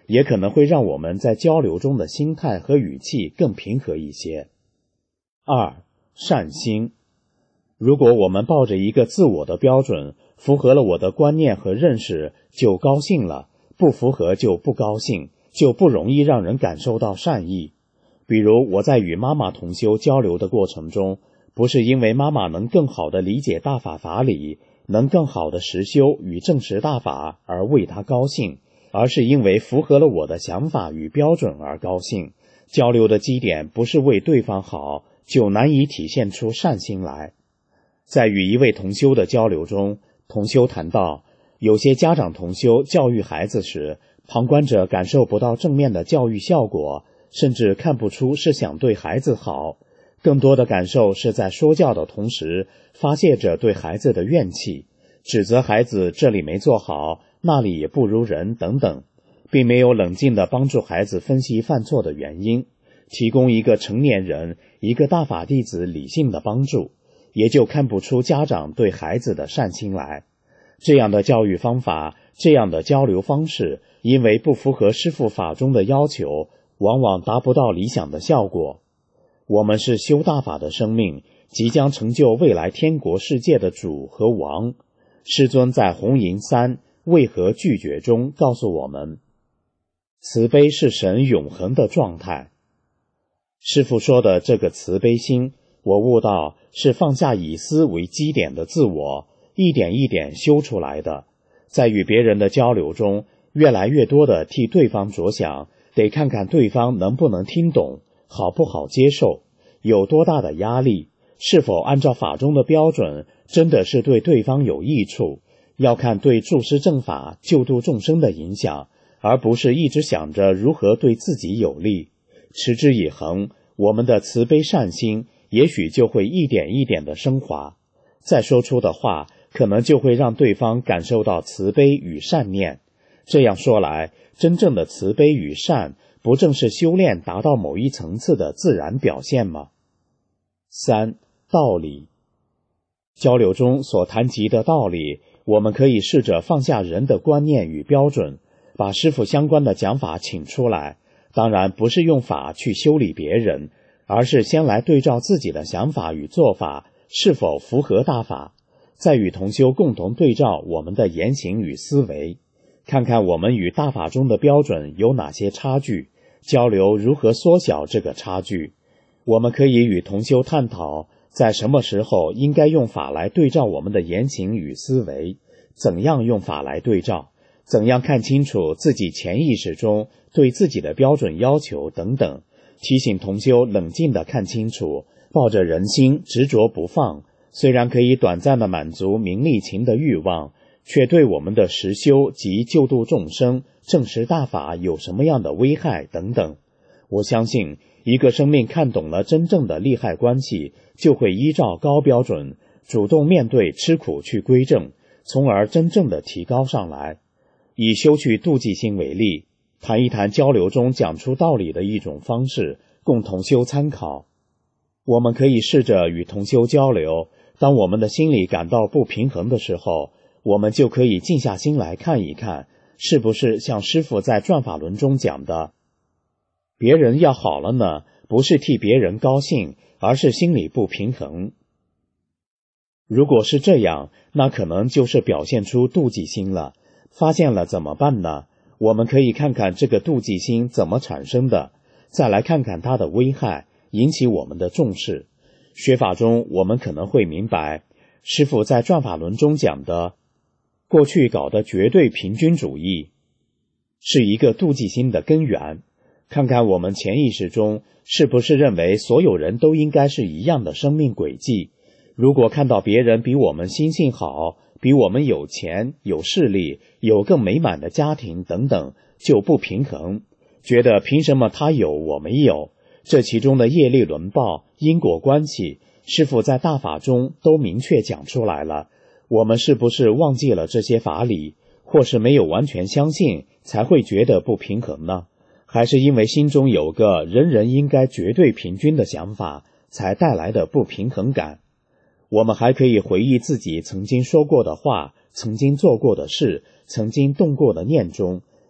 也可能会让我们在交流中的心态和语气更平和一些。二、善心。如果我们抱着一个自我的标准，符合了我的观念和认识，就高兴了，不符合就不高兴，就不容易让人感受到善意。比如我在与妈妈同修交流的过程中，不是因为妈妈能更好地理解大法法理，能更好地实修与证实大法而为她高兴，而是因为符合了我的想法与标准而高兴。交流的基点不是为对方好，就难以体现出善心来。在与一位同修的交流中，同修谈到，有些家长同修教育孩子时，旁观者感受不到正面的教育效果，甚至看不出是想对孩子好，更多的感受是在说教的同时，发泄着对孩子的怨气，指责孩子这里没做好，那里也不如人等等，并没有冷静地帮助孩子分析犯错的原因，提供一个成年人、一个大法弟子理性的帮助，也就看不出家长对孩子的善心来。这样的教育方法，这样的交流方式，因为不符合师父法中的要求，往往达不到理想的效果。我们是修大法的生命，即将成就未来天国世界的主和王。师尊在红银三为何拒绝中告诉我们，慈悲是神永恒的状态。师父说的这个慈悲心，我悟到是放下以私为基点的自我，一点一点修出来的。在与别人的交流中，越来越多的替对方着想，得看看对方能不能听懂，好不好接受，有多大的压力，是否按照法中的标准，真的是对对方有益处，要看对助师正法、救度众生的影响，而不是一直想着如何对自己有利。持之以恒，我们的慈悲善心也许就会一点一点的升华，再说出的话可能就会让对方感受到慈悲与善念。这样说来，真正的慈悲与善，不正是修炼达到某一层次的自然表现吗？三、道理。交流中所谈及的道理，我们可以试着放下人的观念与标准，把师父相关的讲法请出来，当然不是用法去修理别人，而是先来对照自己的想法与做法是否符合大法，再与同修共同对照我们的言行与思维，看看我们与大法中的标准有哪些差距，交流如何缩小这个差距。我们可以与同修探讨，在什么时候应该用法来对照我们的言行与思维，怎样用法来对照，怎样看清楚自己潜意识中对自己的标准要求等等，提醒同修冷静地看清楚，抱着人心执着不放，虽然可以短暂地满足名利情的欲望，却对我们的实修及救度众生、证实大法有什么样的危害等等。我相信一个生命看懂了真正的利害关系，就会依照高标准主动面对吃苦去归正，从而真正的提高上来。以修去妒忌心为例，谈一谈交流中讲出道理的一种方式，供同修参考。我们可以试着与同修交流，当我们的心里感到不平衡的时候，我们就可以静下心来看一看，是不是像师父在转法轮中讲的，别人要好了呢，不是替别人高兴，而是心里不平衡。如果是这样，那可能就是表现出妒忌心了。发现了怎么办呢？我们可以看看这个妒忌心怎么产生的，再来看看它的危害，引起我们的重视。学法中我们可能会明白，师父在转法轮中讲的过去搞的绝对平均主义是一个妒忌心的根源。看看我们潜意识中是不是认为所有人都应该是一样的生命轨迹。如果看到别人比我们心性好，比我们有钱、有势力、有更美满的家庭等等，就不平衡，觉得凭什么他有我没有。这其中的业力轮报、因果关系，师父在大法中都明确讲出来了。我们是不是忘记了这些法理，或是没有完全相信，才会觉得不平衡呢？还是因为心中有个人人应该绝对平均的想法，才带来的不平衡感？我们还可以回忆自己曾经说过的话，曾经做过的事，曾经动过的念中，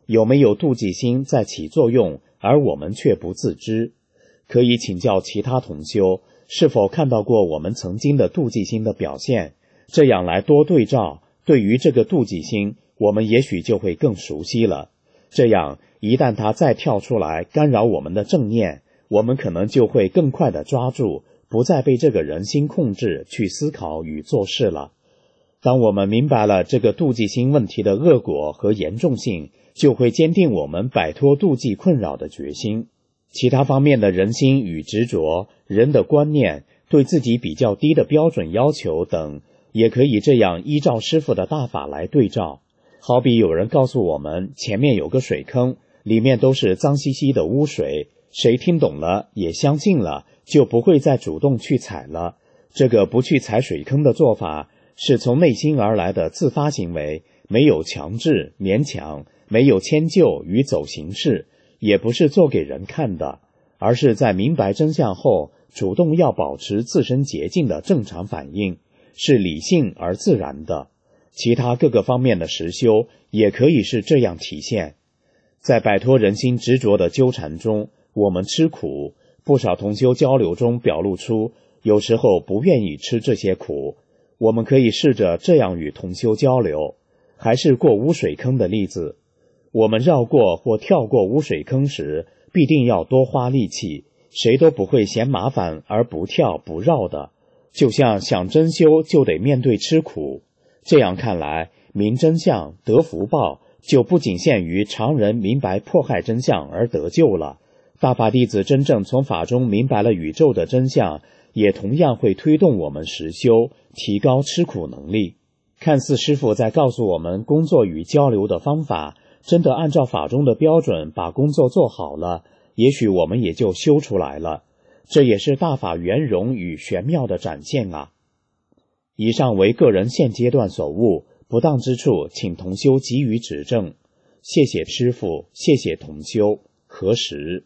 有没有妒忌心在起作用，而我们却不自知？可以请教其他同修，是否看到过我们曾经的妒忌心的表现，这样来多对照，对于这个妒忌心，我们也许就会更熟悉了。这样一旦它再跳出来干扰我们的正念，我们可能就会更快地抓住，不再被这个人心控制去思考与做事了。当我们明白了这个妒忌心问题的恶果和严重性，就会坚定我们摆脱妒忌困扰的决心。其他方面的人心与执着、人的观念、对自己比较低的标准要求等，也可以这样依照师父的大法来对照。好比有人告诉我们前面有个水坑，里面都是脏兮兮的污水，谁听懂了也相信了，就不会再主动去踩了。这个不去踩水坑的做法，是从内心而来的自发行为，没有强制、勉强，没有迁就与走形式，也不是做给人看的，而是在明白真相后，主动要保持自身洁净的正常反应，是理性而自然的。其他各个方面的实修也可以是这样体现。在摆脱人心执着的纠缠中，我们吃苦，不少同修交流中表露出有时候不愿意吃这些苦。我们可以试着这样与同修交流，还是过污水坑的例子。我们绕过或跳过污水坑时，必定要多花力气，谁都不会嫌麻烦而不跳不绕的。就像想真修就得面对吃苦，这样看来，明真相得福报就不仅限于常人明白迫害真相而得救了。大法弟子真正从法中明白了宇宙的真相，也同样会推动我们实修，提高吃苦能力。看似师父在告诉我们工作与交流的方法，真的按照法中的标准把工作做好了，也许我们也就修出来了。这也是大法圆融与玄妙的展现啊。以上为个人现阶段所悟，不当之处请同修给予指正。谢谢师父，谢谢同修。何时？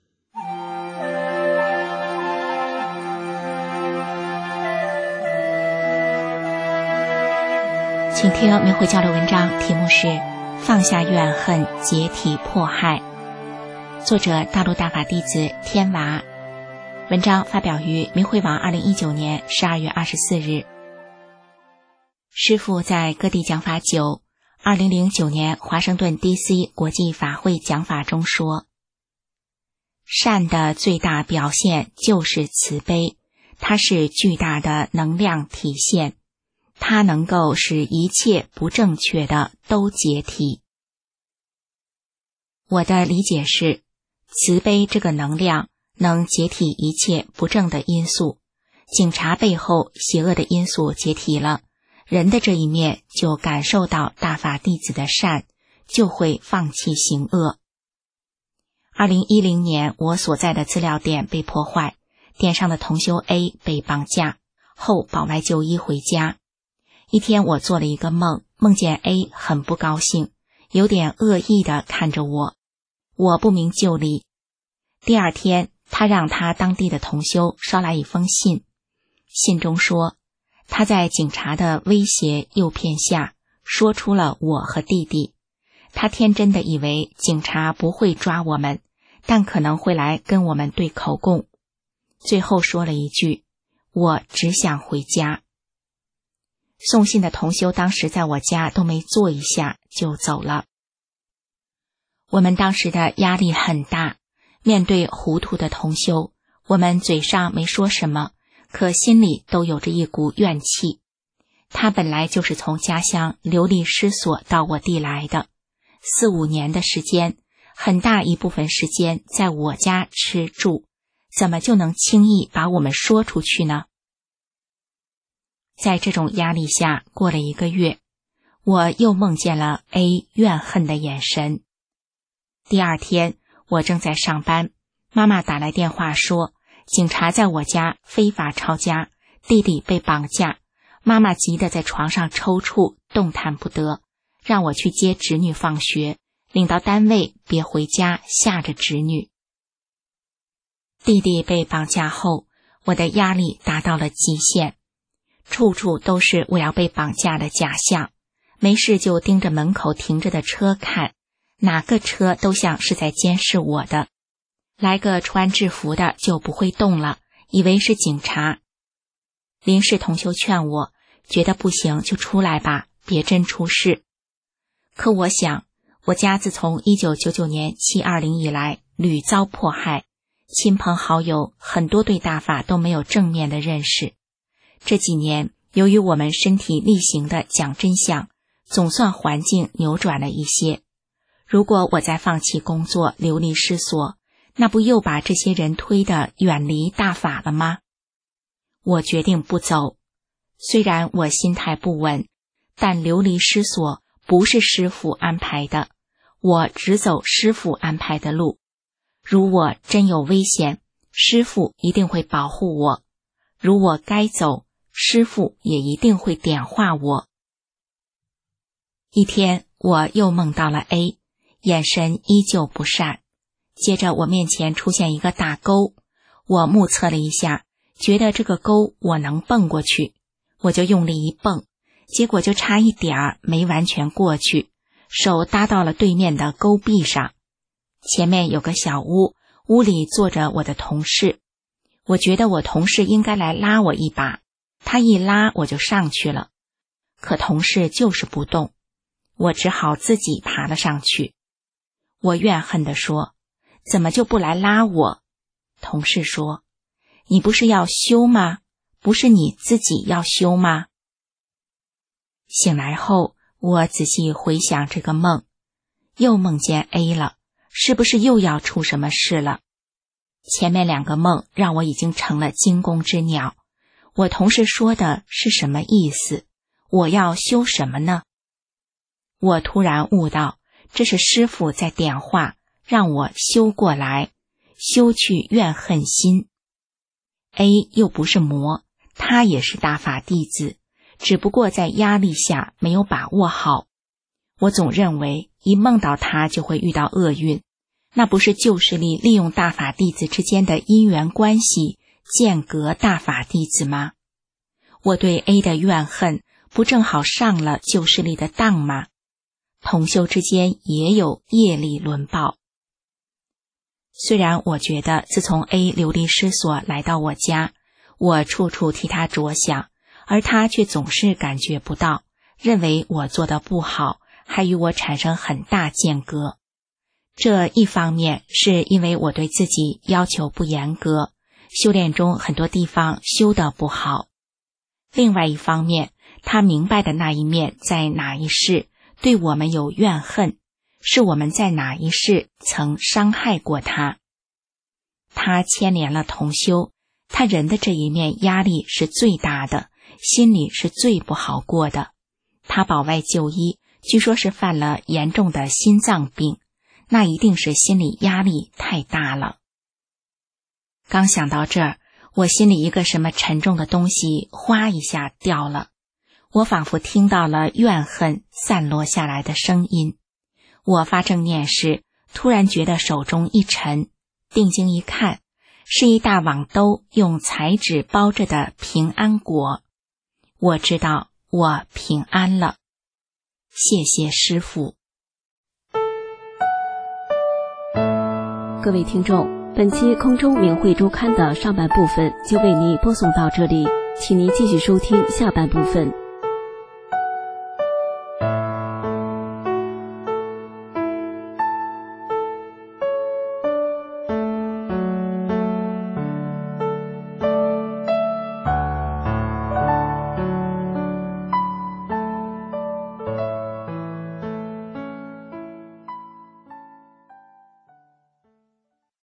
请听明慧交流文章，题目是放下怨恨，解体迫害，作者大陆大法弟子天娃。文章发表于明慧网二零一九年十二月二十四日。师父在各地讲法久，二零零九年华盛顿 D C 国际法会讲法中说，善的最大表现就是慈悲，它是巨大的能量体现，它能够使一切不正确的都解体。我的理解是，慈悲这个能量能解体一切不正的因素，警察背后邪恶的因素解体了，人的这一面就感受到大法弟子的善，就会放弃行恶。二零一零年，我所在的资料店被破坏，店上的同修 A 被绑架，后保外就医回家。一天我做了一个梦，梦见 A 很不高兴，有点恶意地看着我，我不明就里。第二天，他让他当地的同修捎来一封信，信中说，他在警察的威胁诱骗下，说出了我和弟弟。他天真的以为警察不会抓我们，但可能会来跟我们对口供。最后说了一句，我只想回家。送信的同修当时在我家都没坐一下就走了。我们当时的压力很大，面对糊涂的同修，我们嘴上没说什么，可心里都有着一股怨气。他本来就是从家乡流离失所到我地来的，四五年的时间，很大一部分时间在我家吃住，怎么就能轻易把我们说出去呢？在这种压力下，过了一个月，我又梦见了 A 怨恨的眼神。第二天，我正在上班，妈妈打来电话说，警察在我家非法抄家，弟弟被绑架，妈妈急得在床上抽搐，动弹不得，让我去接侄女放学，领到单位别回家吓着侄女。弟弟被绑架后，我的压力达到了极限，处处都是我要被绑架的假象，没事就盯着门口停着的车看， 哪个车都像是在监视我的。来个穿制服的就不会动了，以为是警察。林氏同修劝我，觉得不行就出来吧，别真出事。可我想，我家自从一九九九年七二零以来屡遭迫害，亲朋好友很多对大法都没有正面的认识。这几年由于我们身体力行的讲真相，总算环境扭转了一些。如果我再放弃工作，流离失所，那不又把这些人推得远离大法了吗？我决定不走。虽然我心态不稳，但流离失所不是师父安排的，我只走师父安排的路。如我真有危险，师父一定会保护我；如我该走，师父也一定会点化我。一天，我又梦到了 A， 眼神依旧不善。接着我面前出现一个大沟，我目测了一下，觉得这个沟我能蹦过去，我就用力一蹦，结果就差一点儿没完全过去，手搭到了对面的沟壁上。前面有个小屋，屋里坐着我的同事，我觉得我同事应该来拉我一把，他一拉我就上去了，可同事就是不动，我只好自己爬了上去。我怨恨地说，怎么就不来拉我？同事说，你不是要修吗？不是你自己要修吗？醒来后，我仔细回想这个梦，又梦见 A 了，是不是又要出什么事了？前面两个梦让我已经成了惊弓之鸟。我同事说的是什么意思？我要修什么呢？我突然悟到，这是师父在点化，让我修过来，修去怨恨心。 A 又不是魔，他也是大法弟子，只不过在压力下没有把握好。我总认为一梦到他就会遇到厄运，那不是旧势力利用大法弟子之间的因缘关系间隔大法弟子吗？我对 A 的怨恨不正好上了旧势力的当吗？同修之间也有业力轮报。虽然我觉得自从 A 流离失所来到我家，我处处替他着想，而他却总是感觉不到，认为我做得不好，还与我产生很大间隔。这一方面是因为我对自己要求不严格，修炼中很多地方修得不好。另外一方面，他明白的那一面在哪一世对我们有怨恨，是我们在哪一世曾伤害过他。他牵连了同修，他人的这一面压力是最大的，心里是最不好过的。他保外就医，据说是犯了严重的心脏病，那一定是心理压力太大了。刚想到这儿，我心里一个什么沉重的东西哗一下掉了，我仿佛听到了怨恨散落下来的声音。我发正念时，突然觉得手中一沉，定睛一看，是一大网兜用彩纸包着的平安果。我知道我平安了，谢谢师父。 各位听众，本期空中明慧周刊的上半部分就为您播送到这里，请您继续收听下半部分。